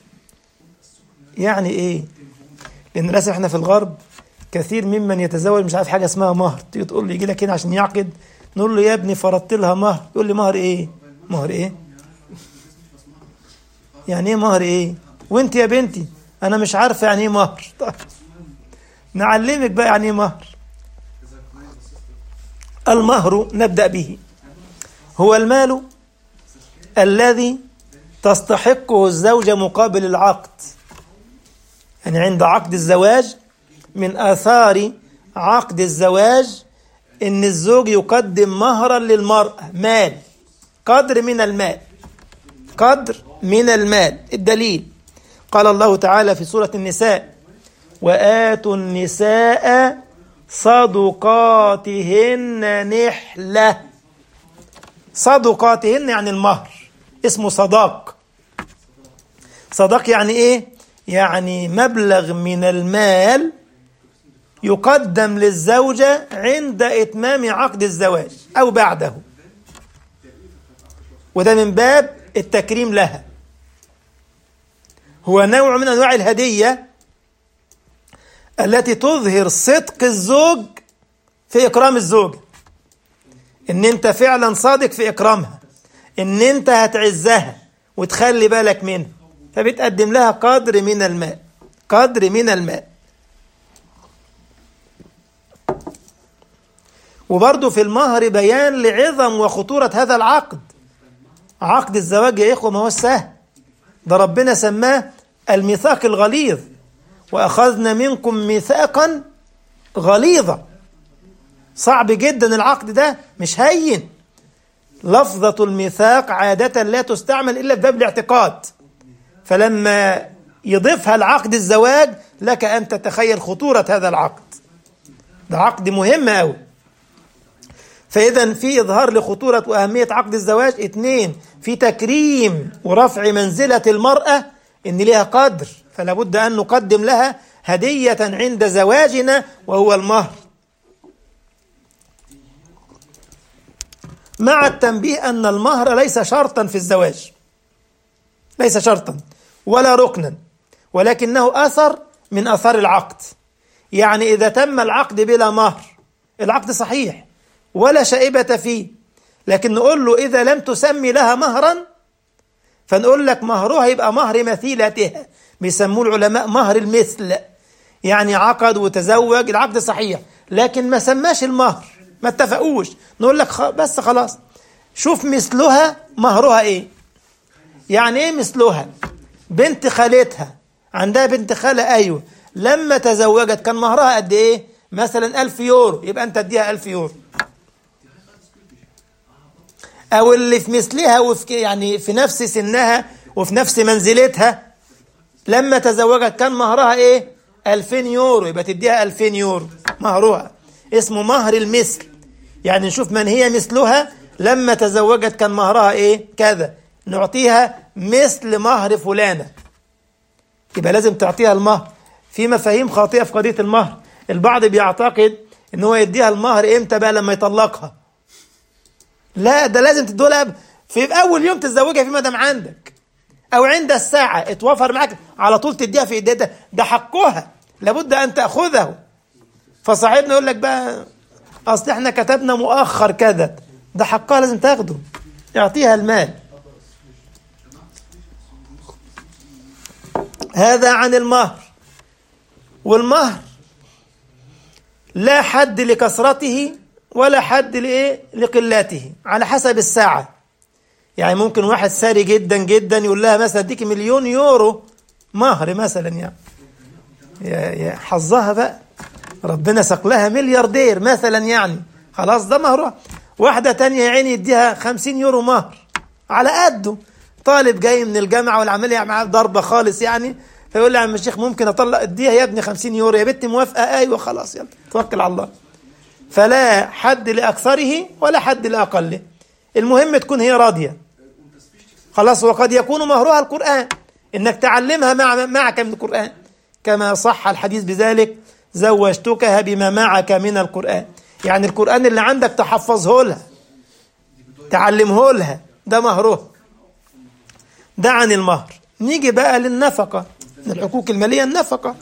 Speaker 1: يعني ايه؟ لان للاسف احنا في الغرب كثير ممن يتزوج مش عارف حاجه اسمها مهر. تيجي تقول له يجي لك هنا عشان يعقد، نقول له يا ابني فرضت لها مهر، يقول لي مهر ايه؟ مهر ايه؟ يعني ايه مهر ايه؟ وانت يا بنتي انا مش عارفه يعني ايه مهر. طيب نعلمك بقى يعني ايه مهر. المهر نبدأ به هو المال الذي تستحقه الزوجة مقابل العقد. يعني عند عقد الزواج من آثار عقد الزواج إن الزوج يقدم مهرا للمرأة، مال، قدر من المال، قدر من المال. الدليل قال الله تعالى في سورة النساء: وآتوا النساء صدقاتهن نحلة. صدقاتهن يعني المهر، اسمه صداق. صداق يعني ايه؟ يعني مبلغ من المال يقدم للزوجة عند إتمام عقد الزواج أو بعده، وده من باب التكريم لها. هو نوع من أنواع الهدية التي تظهر صدق الزوج في إكرام الزوجة، إن أنت فعلا صادق في إكرامها، إن أنت هتعزها وتخلي بالك منها، فبتقدم لها قدر من المال، قدر من المال. وبرضه في المهر بيان لعظم وخطورة هذا العقد. عقد الزواج يا إخوة ما هو سهل، ده ربنا سماه الميثاق الغليظ، وأخذنا منكم ميثاقا غليظا. صعب جدا العقد ده، مش هين. لفظة الميثاق عادة لا تستعمل إلا في باب الاعتقاد، فلما يضيفها العقد الزواج لك أن تتخيل خطورة هذا العقد. ده عقد مهم أوي. فإذا في إظهار لخطورة وأهمية عقد الزواج. اثنين، في تكريم ورفع منزلة المرأة، إن لها قدر، فلا بد أن نقدم لها هدية عند زواجنا وهو المهر. مع التنبيه أن المهر ليس شرطا في الزواج، ليس شرطا ولا ركنا، ولكنه أثر من أثار العقد. يعني إذا تم العقد بلا مهر العقد صحيح ولا شائبة فيه، لكن نقول له إذا لم تسمي لها مهرا فنقول لك مهرها يبقى مهر مثيلتها، بيسموه العلماء مهر المثل. يعني عقد وتزوج، العقد صحيح لكن ما سماش المهر، ما اتفقوش، نقول لك خ... بس خلاص شوف مثلها مهرها ايه. يعني ايه مثلها؟ بنت خالتها عندها بنت خالة، ايوه، لما تزوجت كان مهرها قد ايه؟ مثلا ألف يورو، يبقى انت اديها ألف يورو. او اللي في مثلها وفي يعني في نفس سنها وفي نفس منزلتها لما تزوجت كان مهرها ايه؟ ألفين يورو، يبقى تديها ألفين يورو مهرها. اسمه مهر المثل. يعني نشوف من هي مثلها لما تزوجت كان مهرها ايه؟ كذا، نعطيها مثل مهر فلانة. يبقى لازم تعطيها المهر. في مفاهيم خاطئة في قضية المهر. البعض بيعتقد ان هو يديها المهر امتى بقى؟ لما يطلقها. لا، ده لازم تدولها في اول يوم تتزوجها في مدام عندك، او عند الساعة اتوفر معك على طول تديها في ايديها. ده حقها، لابد ان تأخذه. فصاحبنا يقول لك بقى اصل احنا كتبنا مؤخر كذا، ده حقها لازم تاخده، اعطيها المال. هذا عن المهر. والمهر لا حد لكثرته ولا حد لإيه؟ لقلته، على حسب الساعة. يعني ممكن واحد ساري جدا جدا يقول لها مثلا اديك مليون يورو مهر مثلا، يعني يا يا حظها بقى، ربنا ساق لها ملياردير مثلا، يعني خلاص ده مهرها. واحدة تانية يا عيني يديها خمسين يورو مهر على قده، طالب جاي من الجامعة والعملية معاه ضربة خالص يعني، فيقول لي يا عم الشيخ ممكن اطلق، اديها يا ابني خمسين يورو، يا بنتي موافقة؟ ايوه خلاص يلا توكل على الله. فلا حد لأكثره ولا حد لأقله. المهم تكون هي راضية خلاص. وقد يكون مهرها القرآن، إنك تعلمها مع معك من القرآن، كما صح الحديث بذلك: زوجتكها بما معك من القرآن. يعني القرآن اللي عندك تحفظه لها، تعلمه لها، ده مهره. ده عن المهر. نيجي بقى للنفقة، من الحقوق المالية النفقة.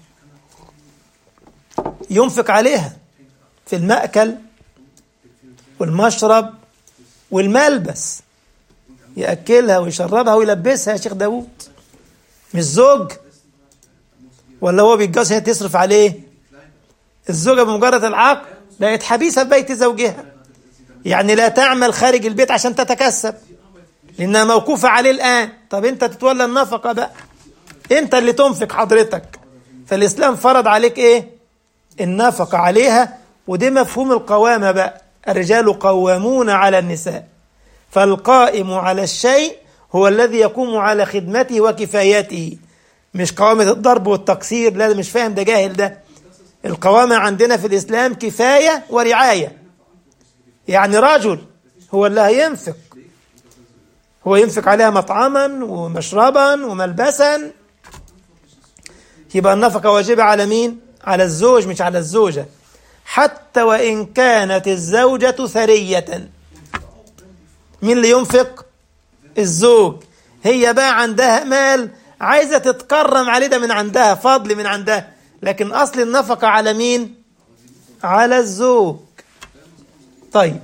Speaker 1: ينفق عليها في المأكل والمشرب والملبس، يأكلها ويشربها ويلبسها. يا شيخ داود مش زوج ولا هو بيتجوز هي تصرف عليه؟ الزوجة بمجرد العقد بقت حبيسة في بيت زوجها، يعني لا تعمل خارج البيت عشان تتكسب لأنها موقوفة عليه الآن. طب أنت تتولى النفقة بقى، أنت اللي تنفق حضرتك. فالإسلام فرض عليك إيه؟ النفقة عليها. ودي مفهوم القوامة بقى: الرجال قوامون على النساء. فالقائم على الشيء هو الذي يقوم على خدمته وكفايته، مش قوامة الضرب والتقصير. لا، مش فاهم، ده جاهل ده. القوامة عندنا في الإسلام كفاية ورعاية. يعني رجل هو اللي هينفق، هو ينفق عليها مطعما ومشربا وملبسا. يبقى النفقة واجبة على مين؟ على الزوج مش على الزوجة، حتى وإن كانت الزوجة ثرية. مين اللي ينفق؟ الزوج. هي بقى عندها مال عايزة تتكرم عليه، ده من عندها فضل من عندها، لكن أصل النفقة على مين؟ على الزوج. طيب،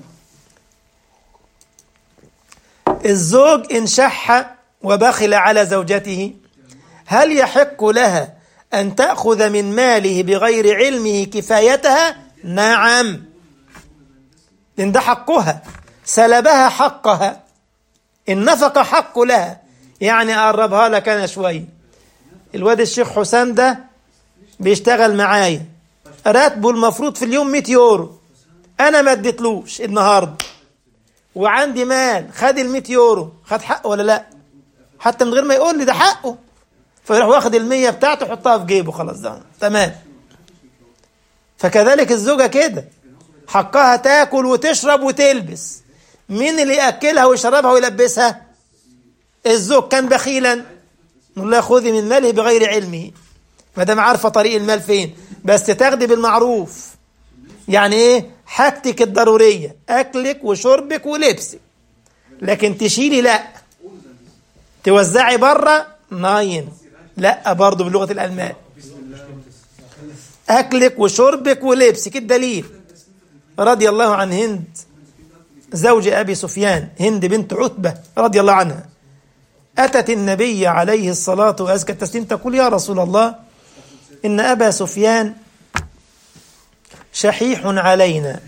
Speaker 1: الزوج إن شح وبخل على زوجته، هل يحق لها أن تأخذ من ماله بغير علمه كفايتها؟ نعم، إن ده حقها، سلبها حقها. النفقة حق لها. يعني أقربها لك أنا شوية: الواد الشيخ حسام ده بيشتغل معايا، راتبه المفروض في اليوم مئة يورو، أنا ما اديتلوش النهاردة وعندي مال، خد ال مئة يورو، خد حقه ولا لا؟ حتى من غير ما يقول لي ده حقه، فيروح واخد المية بتاعته يحطها في جيبه، خلاص ده تمام. فكذلك الزوجة كده، حقها تاكل وتشرب وتلبس. مين اللي يأكلها ويشربها ويلبسها؟ الزوج. كان بخيلا، نقول له خذي من ماله بغير علمه، ما دام عارفه طريق المال فين، بس تاخدي بالمعروف. يعني ايه؟ حاجتك الضروريه، اكلك وشربك ولبسك، لكن تشيلي لا، توزعي بره ناين لا، برضه بلغه الالمان. اكلك وشربك ولبسك. الدليل: رضي الله عن هند زوج ابي سفيان، هند بنت عتبه رضي الله عنها، أتت النبي عليه الصلاة وأزكى التسليم تقول: يا رسول الله، إن أبا سفيان شحيح علينا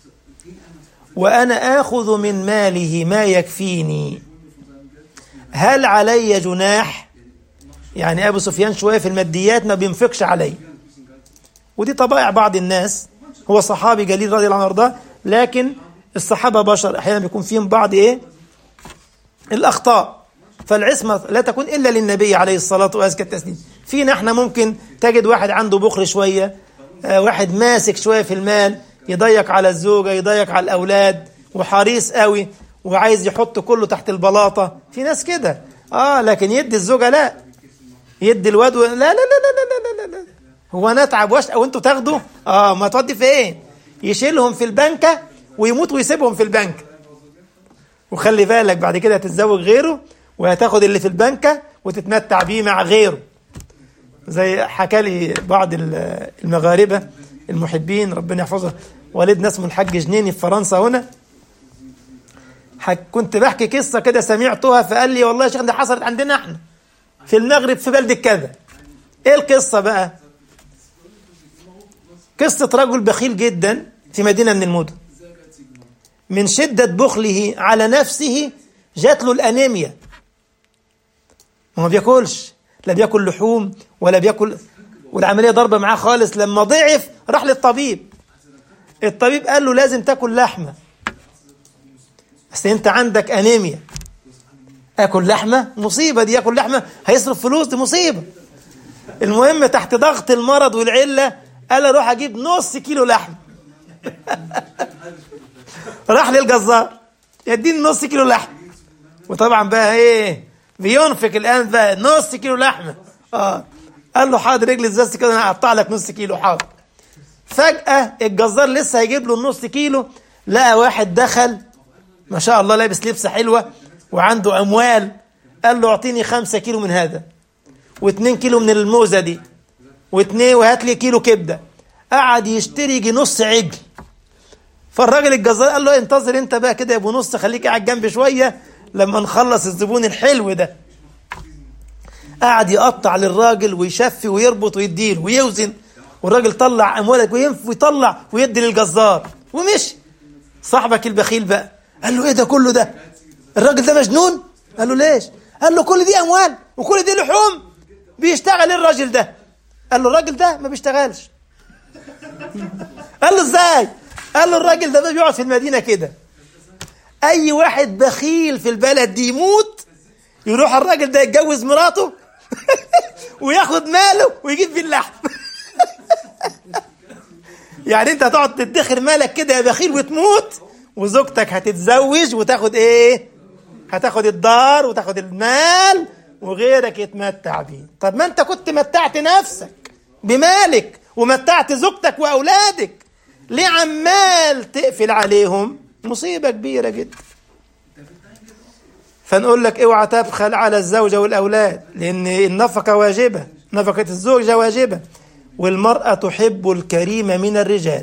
Speaker 1: وأنا آخذ من ماله ما يكفيني، هل علي جناح؟ يعني أبو سفيان شوية في الماديات ما بينفقش علي، ودي طبائع بعض الناس. هو صحابي جليل رضي الله عنه وارضاه، لكن الصحابة بشر، أحيانا بيكون فيهم بعض إيه؟ الأخطاء. فالعصمة لا تكون إلا للنبي عليه الصلاة وأزكى التسليم. فينا احنا ممكن تجد واحد عنده بخل شوية، آه واحد ماسك شوية في المال، يضيق على الزوجة، يضيق على الأولاد، وحريص قوي وعايز يحط كله تحت البلاطة. في ناس كده آه لكن يدي الزوجة لا، يدي الواد و... لا, لا لا لا لا لا لا لا هو نتعب وش أو أنتوا تاخدوا آه ما تودي فين؟ يشيلهم في البنكة ويموت ويسيبهم في البنكة، وخلي بالك بعد كده تتزوج غيره وهتاخد اللي في البنكة وتتمتع بيه مع غيره. زي حكى لي بعض المغاربة المحبين ربنا يحفظه، والدنا اسمه الحاج جنيني في فرنسا هنا، كنت بحكي قصة كده سمعتها، فقال لي والله يا شيخ دي حصلت عندنا احنا في المغرب في بلد كذا. ايه القصة بقى؟ قصة رجل بخيل جدا في مدينة من المدن، من شدة بخله على نفسه جات له الأنيميا، ما بياكلش، لا بياكل لحوم ولا بياكل، والعملية ضربة معاه خالص. لما ضعف راح للطبيب، الطبيب قال له لازم تاكل لحمة، بس انت عندك أنيميا. اكل لحمة مصيبة دي، ياكل لحمة هيصرف فلوس، دي مصيبة. المهم تحت ضغط المرض والعلة قال اروح اجيب نص كيلو لحم راح للجزار، يديني نص كيلو لحم. وطبعا بقى ايه بينفق الان بقى نص كيلو لحمه. اه قال له حاضر اجلس بس كده انا هقطع لك نص كيلو. حاضر. فجأة الجزار لسه هيجيب له النص كيلو، لقى واحد دخل ما شاء الله لابس لبسه حلوه وعنده اموال. قال له اعطيني خمسة كيلو من هذا، واثنين كيلو من الموزه دي، واثنين وهات لي كيلو كبده. قعد يشتري يجي نص عجل. فالراجل الجزار قال له انتظر انت بقى كده يا ابو نص، خليك قاعد جنبي شويه لما نخلص الزبون الحلو ده. قعد يقطع للراجل ويشفي ويربط ويديله ويوزن، والراجل طلع اموالك وينف ويطلع ويدي للجزار ومشي. صاحبك البخيل بقى قال له ايه ده كله ده؟ الراجل ده مجنون؟ قال له ليش؟ قال له كل دي اموال وكل دي لحوم، بيشتغل الراجل ده. قال له الراجل ده ما بيشتغلش. قال له ازاي؟ قال له الراجل ده بيقعد في المدينه كده، اي واحد بخيل في البلد دي يموت يروح الراجل ده يتجوز مراته وياخد ماله ويجيب فيه اللحم. يعني انت هتقعد تدخر مالك كده يا بخيل وتموت، وزوجتك هتتزوج وتاخد ايه؟ هتاخد الدار وتاخد المال وغيرك يتمتع بيه. طب ما انت كنت متعت نفسك بمالك ومتعت زوجتك واولادك، ليه عمال تقفل عليهم؟ مصيبة كبيرة جدا. فنقول لك اوعى تبخل على الزوجة والأولاد، لأن النفقة واجبة، نفقة الزوجة واجبة، والمرأة تحب الكريم من الرجال.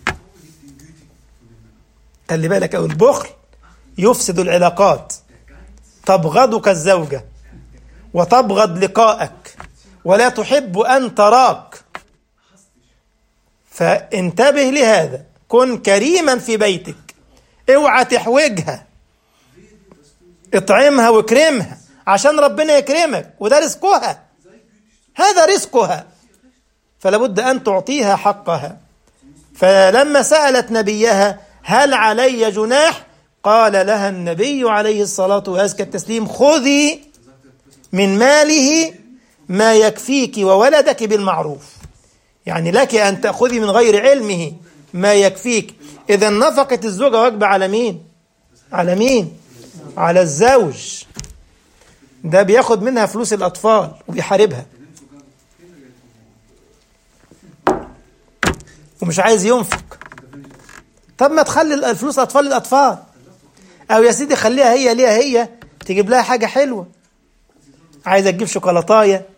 Speaker 1: خلي بالك أو البخل يفسد العلاقات. تبغضك الزوجة وتبغض لقاءك ولا تحب أن تراك، فانتبه لهذا. كن كريما في بيتك، اوعى تحوجها، اطعمها واكرمها عشان ربنا يكرمك، وده رزقها، هذا رزقها، فلا بد أن تعطيها حقها. فلما سألت نبيها هل علي جناح، قال لها النبي عليه الصلاة وأزكى التسليم خذي من ماله ما يكفيك وولدك بالمعروف. يعني لك أن تأخذي من غير علمه ما يكفيك. إذا نفقة الزوجة واجبة على مين؟ على مين؟ على الزوج. ده بياخد منها فلوس الأطفال وبيحاربها ومش عايز ينفق. طب ما تخلي الفلوس أطفال للأطفال، أو يا سيدي خليها هي ليها هي، تجيب لها حاجة حلوة. عايزة تجيب شوكولاتاية،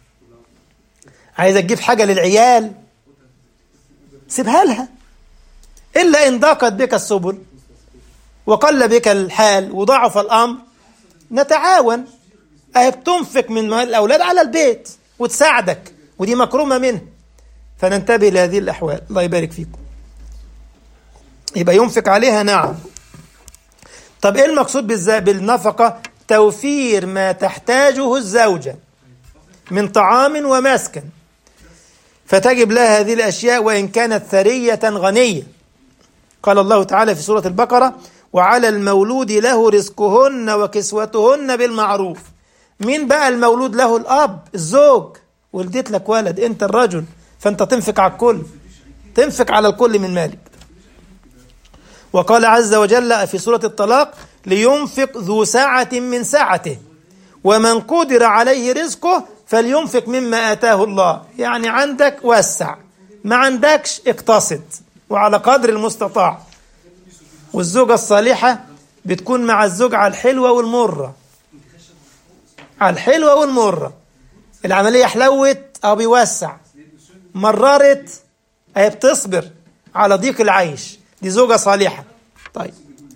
Speaker 1: عايزة تجيب حاجة للعيال، سيبها لها. إلا إن ضاقت بك السبل وقل بك الحال وضعف الأمر نتعاون. أهي بتنفق من مال الأولاد على البيت وتساعدك، ودي مكرومة منه. فننتبه لهذه الأحوال. الله يبارك فيكم. يبقى ينفق عليها، نعم. طب إيه المقصود بالنفقة؟ توفير ما تحتاجه الزوجة من طعام ومسكن، فتجب لها هذه الأشياء وإن كانت ثرية غنية. قال الله تعالى في سورة البقرة وعلى المولود له رزقهن وكسوتهن بالمعروف. مين بقى المولود له؟ الأب، الزوج. ولدت لك ولد أنت الرجل، فأنت تنفق على الكل، تنفق على الكل من مالك. وقال عز وجل في سورة الطلاق لينفق ذو سعة من سعته ومن قدر عليه رزقه فلينفق مما آتاه الله. يعني عندك وسع، ما عندكش اقتصد، وعلى قدر المستطاع. والزوجة الصالحة بتكون مع الزوج على الحلوة والمرة، على الحلوة والمرة. العملية حلوت أو بيوسع، مررت أهي بتصبر على ضيق العيش، دي زوجة صالحة. طيب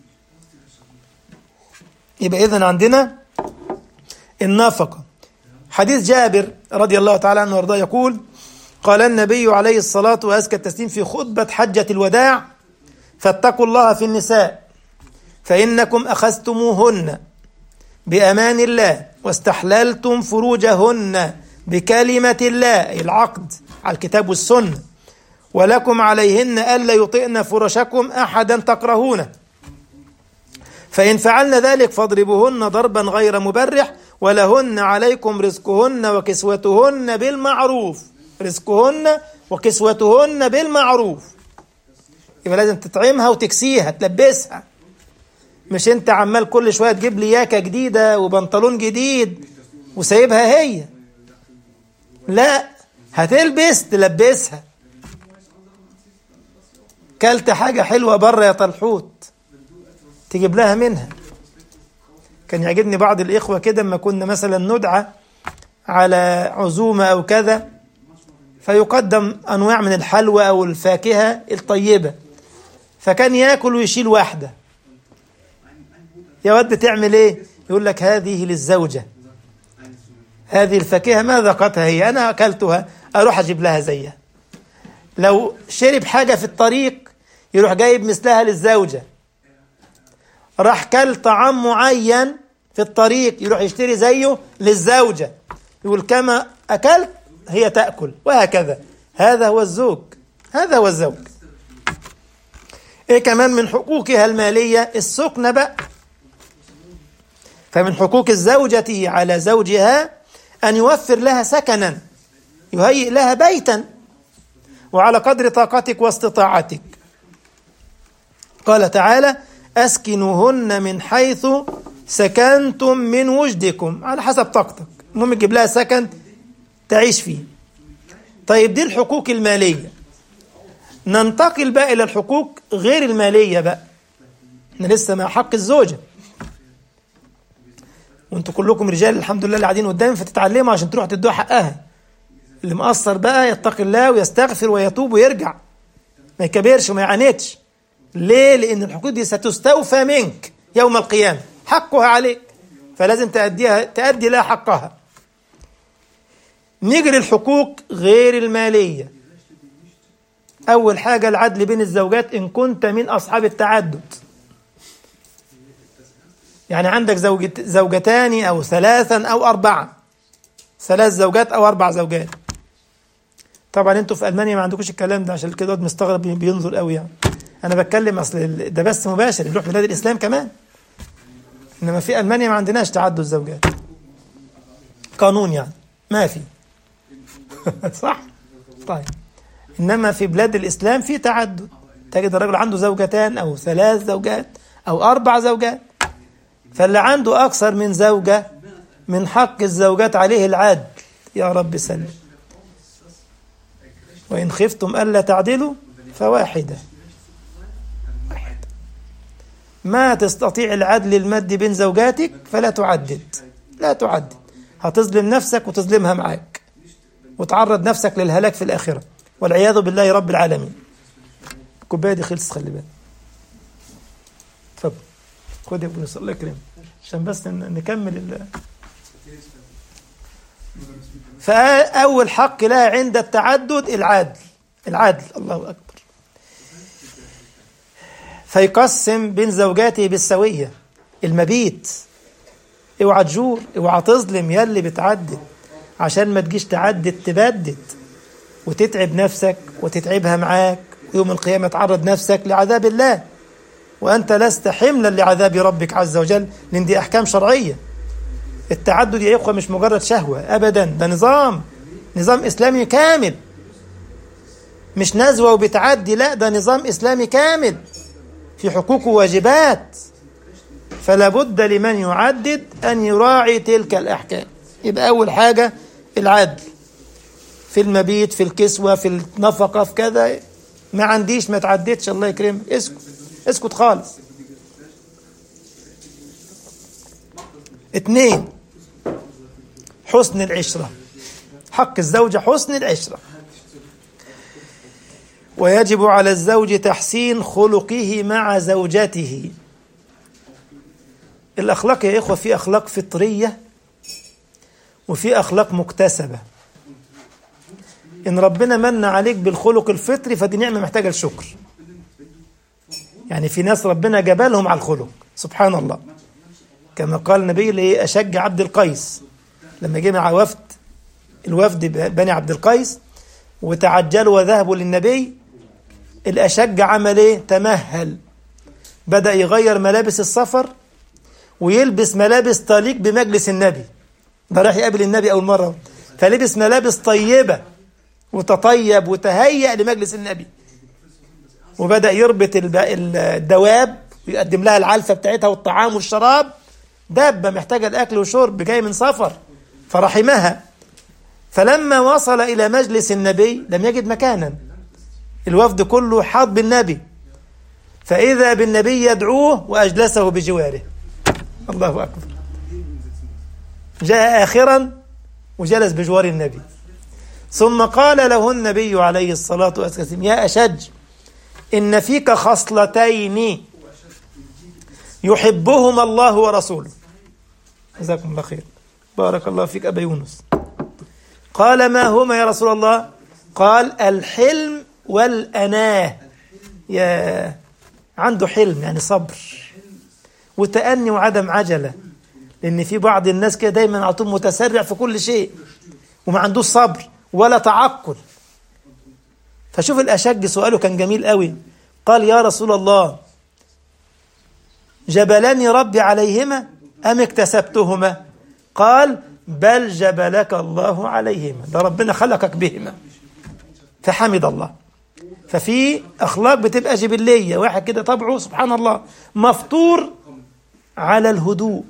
Speaker 1: يبقى إذن عندنا النفقة. حديث جابر رضي الله تعالى عنه وارضاه يقول قال النبي عليه الصلاة وأزكى التسليم في خطبة حجة الوداع فاتقوا الله في النساء فإنكم أخذتموهن بأمان الله واستحللتم فروجهن بكلمة الله، العقد على الكتاب والسنة، ولكم عليهن ألا يطئن فرشكم أحدا تكرهونه، فإن فعلن ذلك فاضربوهن ضربا غير مبرح ولهن عليكم رزقهن وكسوتهن بالمعروف. رزقهن وكسوتهن بالمعروف، يبقى لازم تطعمها وتكسيها تلبسها. مش انت عمال كل شوية تجيب لي ياكة جديدة وبنطلون جديد وسايبها هي. لا، هتلبس تلبسها. كلت حاجة حلوة بره يا طلحوت تجيب لها منها. كان يعجبني بعض الإخوة كده لما كنا مثلا ندعى على عزومة أو كذا، فيقدم أنواع من الحلوى أو الفاكهة الطيبة، فكان يأكل ويشيل واحدة. يا ود بتعمل إيه؟ يقول لك هذه للزوجة، هذه الفاكهة ما ذاقتها هي، أنا أكلتها أروح أجيب لها زيها. لو شرب حاجة في الطريق يروح جايب مثلها للزوجة. راح كل طعام معين في الطريق يروح يشتري زيه للزوجة، يقول كما أكلت هي تأكل، وهكذا. هذا هو الزوج، هذا هو الزوج. إيه كمان من حقوقها المالية؟ السكنة بقى. فمن حقوق الزوجة على زوجها أن يوفر لها سكنا، يهيئ لها بيتا وعلى قدر طاقتك واستطاعتك. قال تعالى أسكنوهن من حيث سكنتم من وجدكم، على حسب طاقتك، المهم تجيب لها سكن تعيش فيه. طيب دي الحقوق المالية. ننتقل بقى إلى الحقوق غير المالية بقى. احنا لسه مع حق الزوجة، وانتوا كلكم رجال الحمد لله اللي قاعدين قدامي، فتتعلموا عشان تروح تدوها حقها. اللي مقصر بقى يتقي الله ويستغفر ويتوب ويرجع، ما يكبرش وما يعاندش. ليه؟ لأن الحقوق دي ستستوفى منك يوم القيامة، حقها عليك، فلازم تأديها، تأدي لها حقها. نيجي للحقوق غير المالية. أول حاجة العدل بين الزوجات إن كنت من أصحاب التعدد، يعني عندك زوجت زوجتان أو ثلاثا أو أربعة، ثلاث زوجات أو أربع زوجات. طبعا أنتوا في ألمانيا ما عندكوش الكلام ده، عشان كده مستغرب بينظر قوي. يعني أنا بتكلم أصل ده بس مباشر يروح بلاد الإسلام كمان، إنما في ألمانيا ما عندناش تعدد زوجات، قانون يعني ما في. صح؟ طيب إنما في بلاد الإسلام في تعدد، تجد الرجل عنده زوجتان أو ثلاث زوجات أو أربع زوجات. فاللي عنده أكثر من زوجة من حق الزوجات عليه العدل. يا رب سلم. وإن خفتم ألا تعدلوا فواحدة. ما تستطيع العدل المادي بين زوجاتك فلا تعدد، لا تعدد، هتظلم نفسك وتظلمها معاك وتعرض نفسك للهلاك في الآخرة والعياذ بالله رب العالمين. الكوباية دي خلص، خلي بالك. اتفضل خد يا ابو نصر، الله يكرمك، عشان بس نكمل ال... فأول حق لها عند التعدد العدل، العدل، الله أكبر. فيقسم بين زوجاته بالسوية. المبيت، اوعى تجور، اوعى تظلم يا اللي بتعدد، عشان ما تجيش تعدد تبدد وتتعب نفسك وتتعبها معاك، ويوم القيامة تعرض نفسك لعذاب الله وأنت لست حملا لعذاب ربك عز وجل، لأن دي أحكام شرعية. التعدد يا إخوة مش مجرد شهوة أبدا، ده نظام، نظام إسلامي كامل، مش نزوة وبتعدي، لا ده نظام إسلامي كامل في حقوق وواجبات. فلا بد لمن يعدد أن يراعي تلك الأحكام. يبقى أول حاجة العدل في المبيت، في الكسوة، في النفقة، في كذا. ما عنديش، ما تعددش، الله يكرمك، اسكت اسكت خالص. اثنين، حسن العشرة. حق الزوجة حسن العشرة، ويجب على الزوج تحسين خلقه مع زوجته. الأخلاق يا إخوة في أخلاق فطرية وفي أخلاق مكتسبة. إن ربنا من عليك بالخلق الفطري فدي نعمة محتاجة الشكر. يعني في ناس ربنا جبلهم على الخلق، سبحان الله، كما قال النبي لأشج عبد القيس لما جه مع وفد الوفد بني عبد القيس وتعجلوا وذهبوا للنبي. الأشج عمل ايه؟ تمهل، بدأ يغير ملابس السفر ويلبس ملابس تليق بمجلس النبي. ده راح يقابل النبي أول مرة، فلبس ملابس طيبة وتطيب وتهيأ لمجلس النبي، وبدأ يربط الدواب ويقدم لها العلفة بتاعتها والطعام والشراب. دابة محتاجة الأكل والشرب، جاي من سفر، فرحمها. فلما وصل إلى مجلس النبي لم يجد مكانا، الوفد كله حاط بالنبي، فإذا بالنبي يدعوه وأجلسه بجواره. الله أكبر. جاء آخرا وجلس بجوار النبي، ثم قال له النبي عليه الصلاة والسلام: يا أشج، إن فيك خصلتين يحبهما الله ورسوله. جزاكم الله خير، بارك الله فيك أبا يونس. قال: ما هما يا رسول الله؟ قال: الحلم والأناه. يا عنده حلم يعني صبر، وتأني وعدم عجلة، لأن في بعض الناس كده دايما على طول متسرع في كل شيء وما عندوش صبر ولا تعقل. فشوف الأشج سؤاله كان جميل قوي. قال: يا رسول الله، جبلني ربي عليهما أم اكتسبتهما؟ قال: بل جبلك الله عليهما، ده ربنا خلقك بهما. فحمد الله. ففي أخلاق بتبقى جبلية، واحد كده طبعه سبحان الله مفطور على الهدوء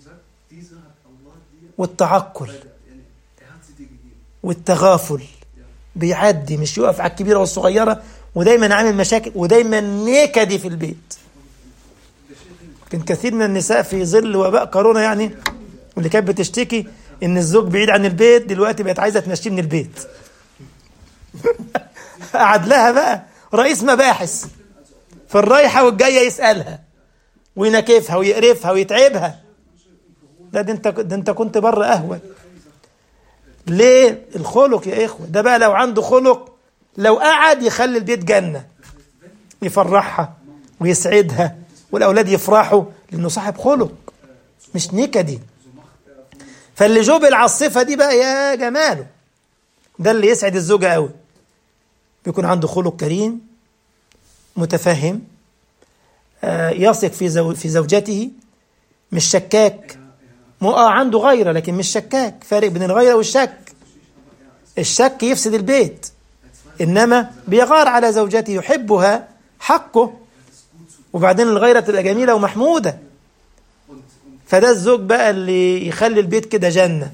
Speaker 1: والتعقل والتغافل، بيعدي، مش يقف على الكبيرة والصغيرة، ودايما عامل مشاكل، ودايما نكدي في البيت. كان كثير من النساء في ظل وباء كورونا يعني، واللي كانت بتشتكي ان الزوج بعيد عن البيت، دلوقتي بقت عايزة تمشيه من البيت. قعد لها بقى رئيس مباحث في الرايحة والجاية، يسألها وينكفها ويقرفها ويتعبها. لا ده انت ده انت كنت بره اهون. ليه؟ الخلق يا اخوه. ده بقى لو عنده خلق، لو قعد يخلي البيت جنة، يفرحها ويسعدها والاولاد يفرحوا، لانه صاحب خلق مش نكدي. فاللي جوب العاصفه دي بقى يا جماله، ده اللي يسعد الزوجه قوي. بيكون عنده خلق كريم، متفهم، آه يثق في زو في زوجته، مش شكاك. مو اه عنده غيرة لكن مش شكاك. فرق بين الغيرة والشك. الشك يفسد البيت، إنما بيغار على زوجته، يحبها حقه. وبعدين الغيرة تبقى جميلة ومحمودة. فده الزوج بقى اللي يخلي البيت كده جنة.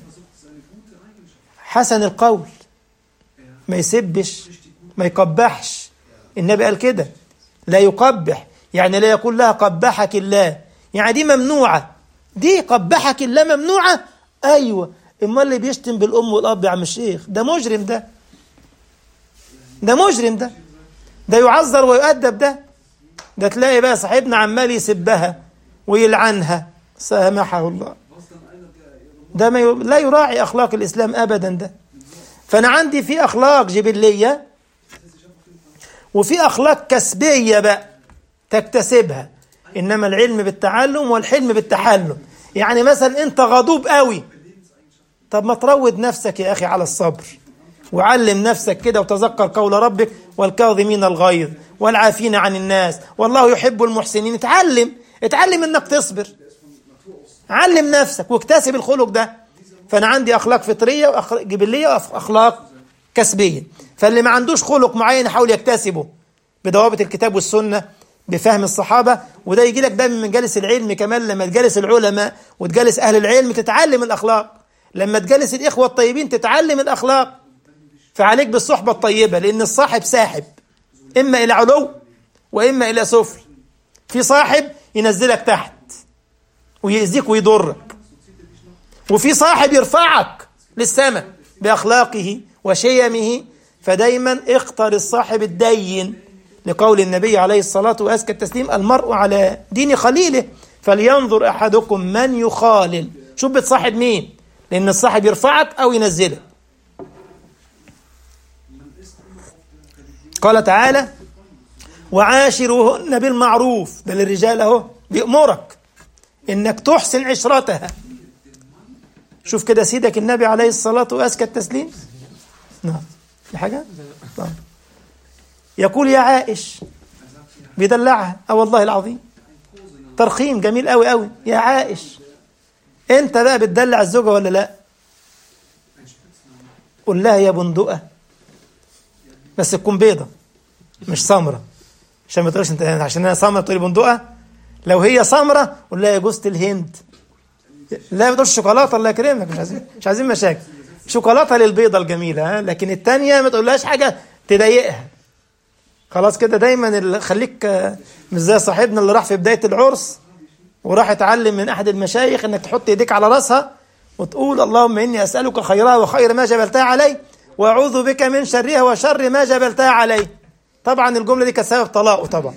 Speaker 1: حسن القول، ما يسبش، ما يقبحش. النبي قال كده: لا يقبح، يعني لا يقول لها قبحك الله، يعني دي ممنوعة. دي قبحك الله ممنوعة؟ أيوة. إما اللي بيشتم بالأم والأب يا عم الشيخ، ده مجرم، ده ده مجرم، ده ده يعذر ويؤدب. ده ده تلاقي بقى صاحبنا عمال يسبها ويلعنها، سامحه الله. ده ما ي... لا يراعي أخلاق الإسلام أبدا. ده فأنا عندي في أخلاق جبلية وفي أخلاق كسبية بقى تكتسبها. إنما العلم بالتعلم والحلم بالتحلم. يعني مثلا أنت غضوب قوي، طب ما تروض نفسك يا أخي على الصبر، وعلم نفسك كده، وتذكر قول ربك: والكاظمين الغيظ والعافين عن الناس والله يحب المحسنين. اتعلم اتعلم إنك تصبر، علم نفسك واكتسب الخلق ده. فأنا عندي أخلاق فطرية وأخلاق جبلية وأخلاق كسبية. فاللي ما عندوش خلق معين يحاول يكتسبه بضوابط الكتاب والسنة، بفهم الصحابة. وده يجي لك ده من مجالس العلم كمان، لما تجالس العلماء وتجالس أهل العلم تتعلم الأخلاق، لما تجالس الإخوة الطيبين تتعلم الأخلاق. فعليك بالصحبة الطيبة، لأن الصاحب ساحب، إما إلى علو وإما إلى سفل. في صاحب ينزلك تحت ويأذيك ويضرك، وفي صاحب يرفعك للسماء بأخلاقه وشيمه. فدايما اختر الصاحب الدين، لقول النبي عليه الصلاة وأزكى التسليم: المرء على دين خليله فلينظر أحدكم من يخالل. شوف بتصاحب مين، لأن الصاحب يرفعك أو ينزلك. قال تعالى: وعاشروهن بالمعروف. ده للرجال اهو، بيأمرك إنك تحسن عشرتها. شوف كده سيدك النبي عليه الصلاة وأزكى التسليم. نعم، في حاجة؟ طيب. يقول: يا عائش، بيدلعها. اه والله العظيم ترخيم جميل قوي قوي. يا عائش، انت بقى بتدلع الزوجة ولا لا؟ قول لها: يا بندقة، بس تكون بيضة مش سمرة، عشان ما تقولش انت عشان انا سمرة تقولي بندقة. لو هي سمرة قول لها يا جوزة الهند. لا بتقول شوكولاتة الله يكرمك، مش عايزين مش عايزين مشاكل. شوكولاتة للبيضة الجميلة ها، لكن التانية ما تقولهاش حاجة تضايقها. خلاص كده دايما اللي خليك مش زي صاحبنا اللي راح في بداية العرس وراح اتعلم من احد المشايخ انك تحط ايديك على راسها وتقول اللهم اني اسألك خيرها وخير ما جبلتها عليه واعوذ بك من شرها وشر ما جبلتها عليه. طبعا الجملة دي كانت سبب طلاقه طبعا.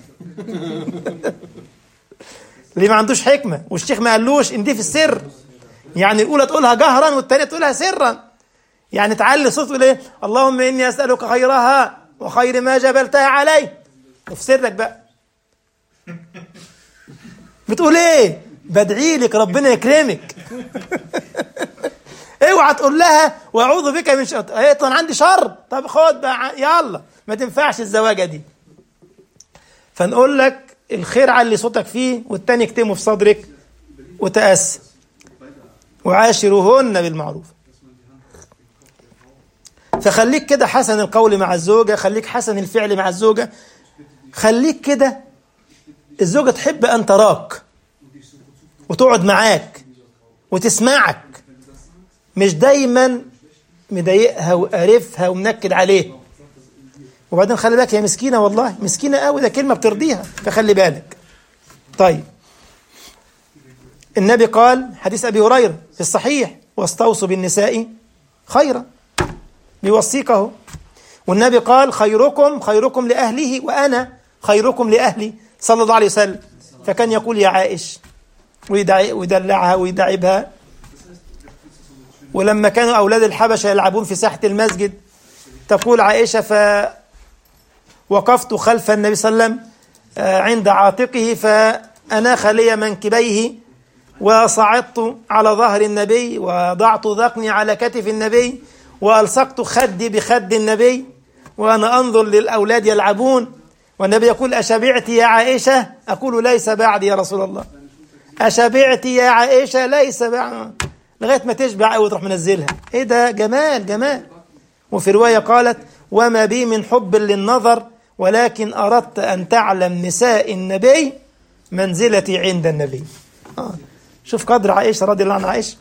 Speaker 1: اللي ما عندوش حكمة والشيخ ما قالوش ان دي في السر، يعني الاولى تقولها جهرا والثانيه تقولها سرا، يعني تعلي صوت تقول ايه اللهم اني اسالك خيرها وخير ما جبلتها عليه وفي سرك بقى بتقول ايه بدعي لك ربنا يكرمك. اوعى تقول لها واعوذ بك من شر. ايه طبعا عندي شر، طب خد بقى يلا، ما تنفعش الزواجه دي. فنقول لك الخير علي صوتك فيه والتاني اكتمه في صدرك وتأسى. وعاشرهن بالمعروف. فخليك كده حسن القول مع الزوجة، خليك حسن الفعل مع الزوجة، خليك كده الزوجة تحب أن تراك وتقعد معاك وتسمعك، مش دايما مضايقها وقرفها ومنكد عليه. وبعدين خلي بالك هي مسكينة، والله مسكينة قوي، ده كلمة بترضيها، فخلي بالك. طيب النبي قال حديث أبي هريرة في الصحيح واستوصوا بالنساء خيرا، بيوصيك اهو. والنبي قال خيركم خيركم لأهله وأنا خيركم لأهلي صلى الله عليه وسلم. فكان يقول يا عائش ويدلعها ويدعبها. ولما كانوا أولاد الحبشة يلعبون في ساحة المسجد تقول عائشة فوقفت خلف النبي صلى الله عليه وسلم عند عاتقه فأناخ لي منكبيه وصعدت على ظهر النبي وضعت ذقني على كتف النبي وألصقت خدي بخد النبي وأنا أنظر للأولاد يلعبون، والنبي يقول أشبعت يا عائشة؟ أقول ليس بعد يا رسول الله. أشبعت يا عائشة؟ ليس بعد، لغاية ما تشبع أو تروح منزلها. إيه ده جمال جمال. وفي رواية قالت وما بي من حب للنظر ولكن أردت أن تعلم نساء النبي منزلتي عند النبي. آه. شوف قدر عائشة رضي الله عنها. عائشة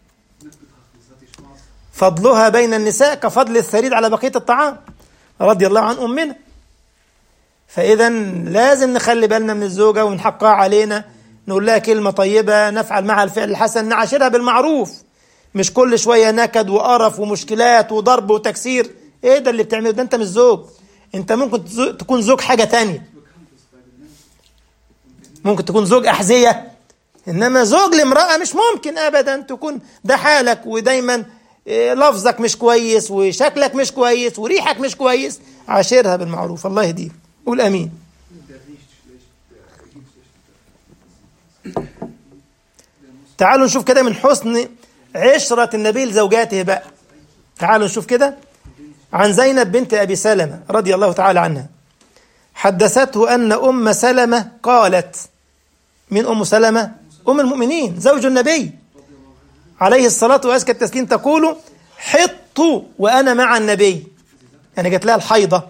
Speaker 1: فضلها بين النساء كفضل الثريد على بقية الطعام رضي الله عن أمنا. فإذا لازم نخلي بالنا من الزوجة ومن حقها علينا، نقول لها كلمة طيبة، نفعل معها الفعل الحسن، نعاشرها بالمعروف، مش كل شوية نكد وقرف ومشكلات وضرب وتكسير. ايه ده اللي بتعمله ده؟ انت مش زوج، انت ممكن تكون زوج حاجة تانية، ممكن تكون زوج أحذية، إنما زوج لامرأة مش ممكن أبدا تكون ده حالك، ودايما لفظك مش كويس وشكلك مش كويس وريحك مش كويس. عاشرها بالمعروف. الله يهديك. قول أمين. تعالوا نشوف كده من حسن عشرة النبي لزوجاته بقى. تعالوا نشوف كده عن زينب بنت أبي سلمة رضي الله تعالى عنها. حدثته أن أم سلمة قالت، من أم سلمة؟ أم المؤمنين زوج النبي عليه الصلاة وأزكى التسليم، تقول حطت وأنا مع النبي، أنا جت لها الحيضة،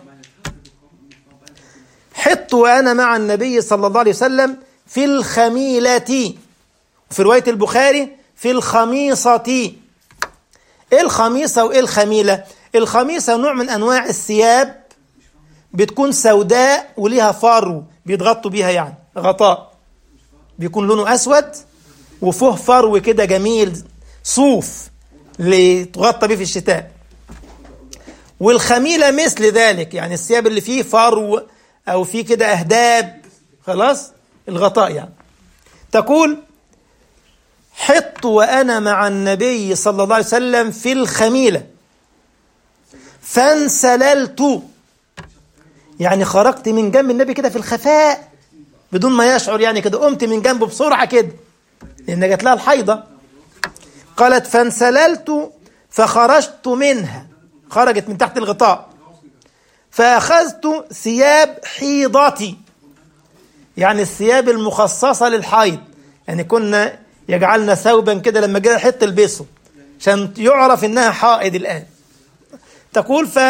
Speaker 1: حطت وأنا مع النبي صلى الله عليه وسلم في الخميلة، وفي رواية البخاري في الخميصة. إيه الخميصة وإيه الخميلة؟ الخميصة نوع من أنواع الثياب بتكون سوداء وليها فرو بيتغطوا بيها، يعني غطاء بيكون لونه أسود وفوه فرو كده جميل صوف لتغطى بيه في الشتاء. والخميلة مثل ذلك، يعني الثياب اللي فيه فرو أو فيه كده أهداب، خلاص الغطاء يعني. تقول حط وأنا مع النبي صلى الله عليه وسلم في الخميلة فانسللت، يعني خرجت من جنب النبي كده في الخفاء بدون ما يشعر، يعني كده قمت من جنبه بسرعة كده لأن جات لها الحيضة. قالت فانسللت فخرجت منها، خرجت من تحت الغطاء، فأخذت ثياب حيضتي، يعني الثياب المخصصة للحيض، يعني كنا يجعلنا ثوبا كده لما جاء حط البسه عشان يعرف إنها حائض الآن. تقول ف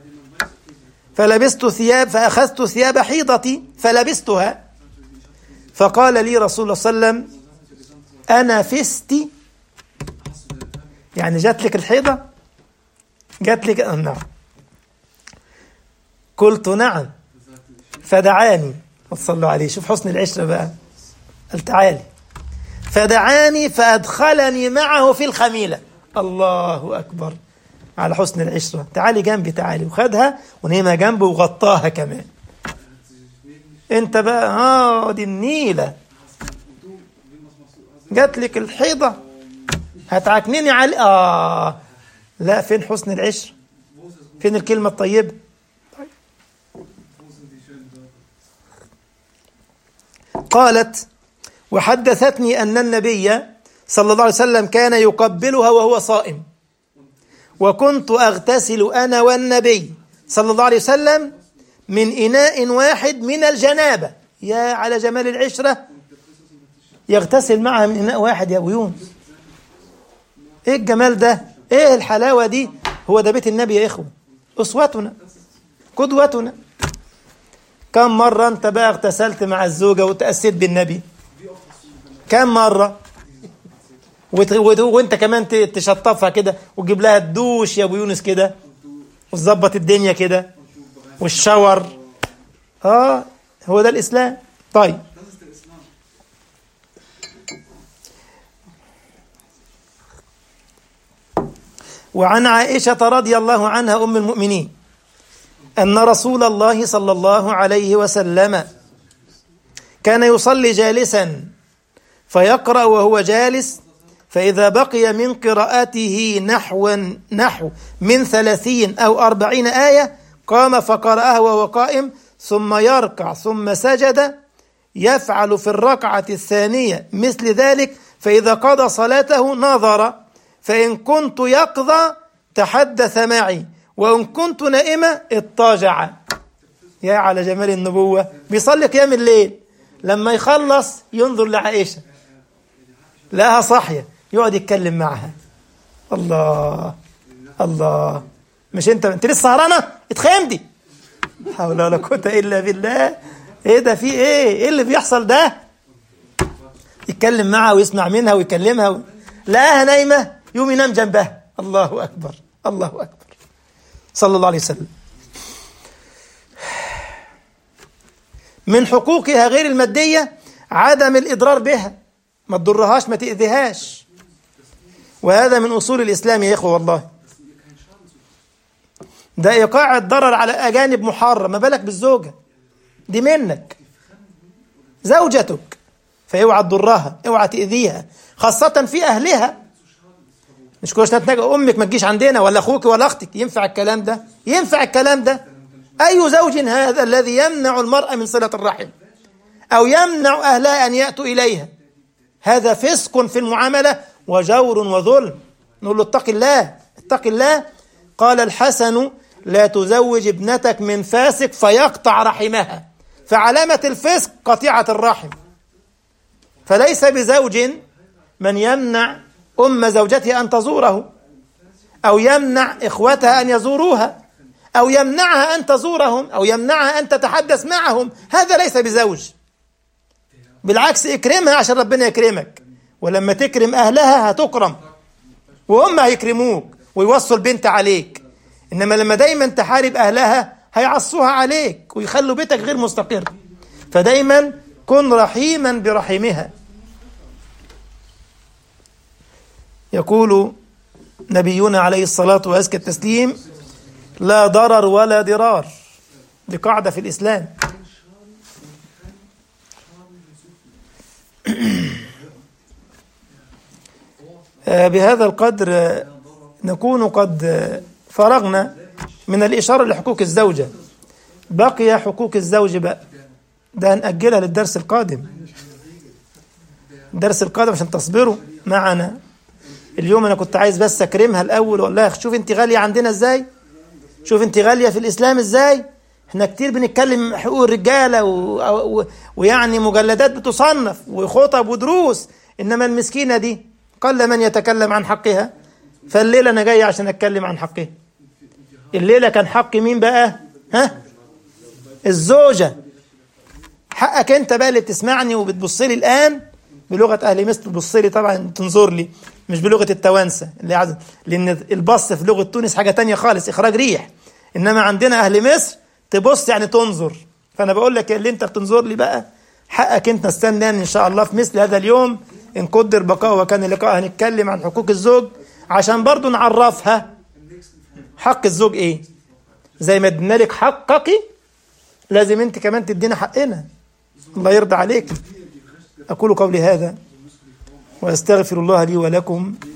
Speaker 1: فلبست ثياب فأخذت ثياب حيضتي فلبستها فقال لي رسول الله صلى الله عليه وسلم أنا فستي، يعني جات لك الحيضة، جات لك آه نعم. قلت نعم، فدعاني، وصلوا عليه، شوف حسن العشرة بقى، قال تعالي، فدعاني فأدخلني معه في الخميلة. الله أكبر على حسن العشرة، تعالي جنبي تعالي، وخدها ونيمها جنبه وغطاها كمان. انت بقى اه دي النيلة، جات لك الحيضة هتعكنيني على اه لا، فين حسن العشرة؟ فين الكلمة الطيبة؟ طيب. قالت وحدثتني أن النبي صلى الله عليه وسلم كان يقبلها وهو صائم، وكنت أغتسل أنا والنبي صلى الله عليه وسلم من إناء واحد من الجنابة. يا على جمال العشرة، يغتسل معها من إناء واحد يا أبو يونس. إيه الجمال ده؟ إيه الحلاوة دي؟ هو ده بيت النبي يا إخوة، أسوتنا قدوتنا. كم مرة أنت بقى اغتسلت مع الزوجة وتأسيت بالنبي؟ كم مرة؟ وانت كمان تشطفها كده وتجيب لها الدوش يا ابو يونس كده، وتظبط الدنيا كده، والشاور. اه هو ده الاسلام. طيب وعن عائشة رضي الله عنها أم المؤمنين أن رسول الله صلى الله عليه وسلم كان يصلي جالسا فيقرأ وهو جالس، فإذا بقي من قراءته نحو نحو من ثلاثين أو أربعين آية قام فقرأها وهو قائم، ثم يركع ثم سجد، يفعل في الركعة الثانية مثل ذلك، فإذا قضى صلاته نظر، فإن كنت يقظى تحدث معي، وإن كنت نائمة اضطجع. يا على جمال النبوة، بيصلي قيام الليل، لما يخلص ينظر لعائشة لها صحية، يقعد يتكلم معها. الله الله، مش انت انت لسه سهرانه اتخيمتي؟ حول ولا قوه الا بالله. ايه ده؟ في ايه؟ ايه اللي بيحصل ده؟ يتكلم معها ويسمع منها ويكلمها و... لقاها نايمه يوم ينام جنبها. الله اكبر الله اكبر صلى الله عليه وسلم. من حقوقها غير الماديه عدم الاضرار بها، ما تضرهاش ما تأذيهاش، وهذا من أصول الإسلام يا إخوة. والله ده إيقاع الضرر على أجانب محرم، ما بالك بالزوجة دي منك زوجتك، فاوعى تضرها، اوعى تأذيها، خاصة في أهلها. مش كل شوية تنجي أمك ما تجيش عندنا، ولا أخوك ولا أختك. ينفع الكلام ده؟ ينفع الكلام ده؟ أي زوج هذا الذي يمنع المرأة من صلة الرحم أو يمنع أهلها أن يأتوا إليها؟ هذا فسق في المعاملة وجور وظلم. نقول له اتق الله اتق الله. قال الحسن لا تزوج ابنتك من فاسق فيقطع رحمها، فعلامة الفسق قطيعة الرحم. فليس بزوج من يمنع أم زوجته أن تزوره، أو يمنع إخوتها أن يزوروها، أو يمنعها أن تزورهم، أو يمنعها أن تتحدث معهم. هذا ليس بزوج. بالعكس اكرمها عشان ربنا يكرمك، ولما تكرم أهلها هتكرم وهم هيكرموك ويوصوا البنت عليك. إنما لما دايما تحارب أهلها هيعصوها عليك ويخلوا بيتك غير مستقر. فدايما كن رحيما برحمها. يقول نبينا عليه الصلاة وأزكى التسليم لا ضرر ولا ضرار. دي قاعدة في الإسلام. بهذا القدر نكون قد فرغنا من الإشارة لحقوق الزوجة. بقي حقوق الزوج بقى، ده هنأجلها للدرس القادم. الدرس القادم عشان تصبروا معنا. اليوم أنا كنت عايز بس أكرمها الأول، والله شوف أنت غالية عندنا إزاي، شوف أنت غالية في الإسلام إزاي. إحنا كتير بنتكلم حقوق الرجالة و... و... ويعني مجلدات بتصنف وخطب ودروس، إنما المسكينة دي قل من يتكلم عن حقها. فالليلة أنا جاي عشان أتكلم عن حقها. الليلة كان حق مين بقى؟ ها؟ الزوجة. حقك انت بقى اللي بتسمعني وبتبص لي الان بلغه اهل مصر، تبص لي طبعا تنظر لي، مش بلغه التوانسه اللي عايز، لان البص في لغه تونس حاجه تانية خالص، اخراج ريح. انما عندنا اهل مصر تبص يعني تنظر. فانا بقول لك اللي انت بتنظر لي بقى حقك انت. استنى ان شاء الله في مثل هذا اليوم ان قدر بقاء وكان اللقاء هنتكلم عن حقوق الزوج، عشان برضو نعرفها حق الزوج ايه. زي ما ادينا لك حقك لازم انت كمان تدينا حقنا. الله يرضى عليك. اقول قولي هذا واستغفر الله لي ولكم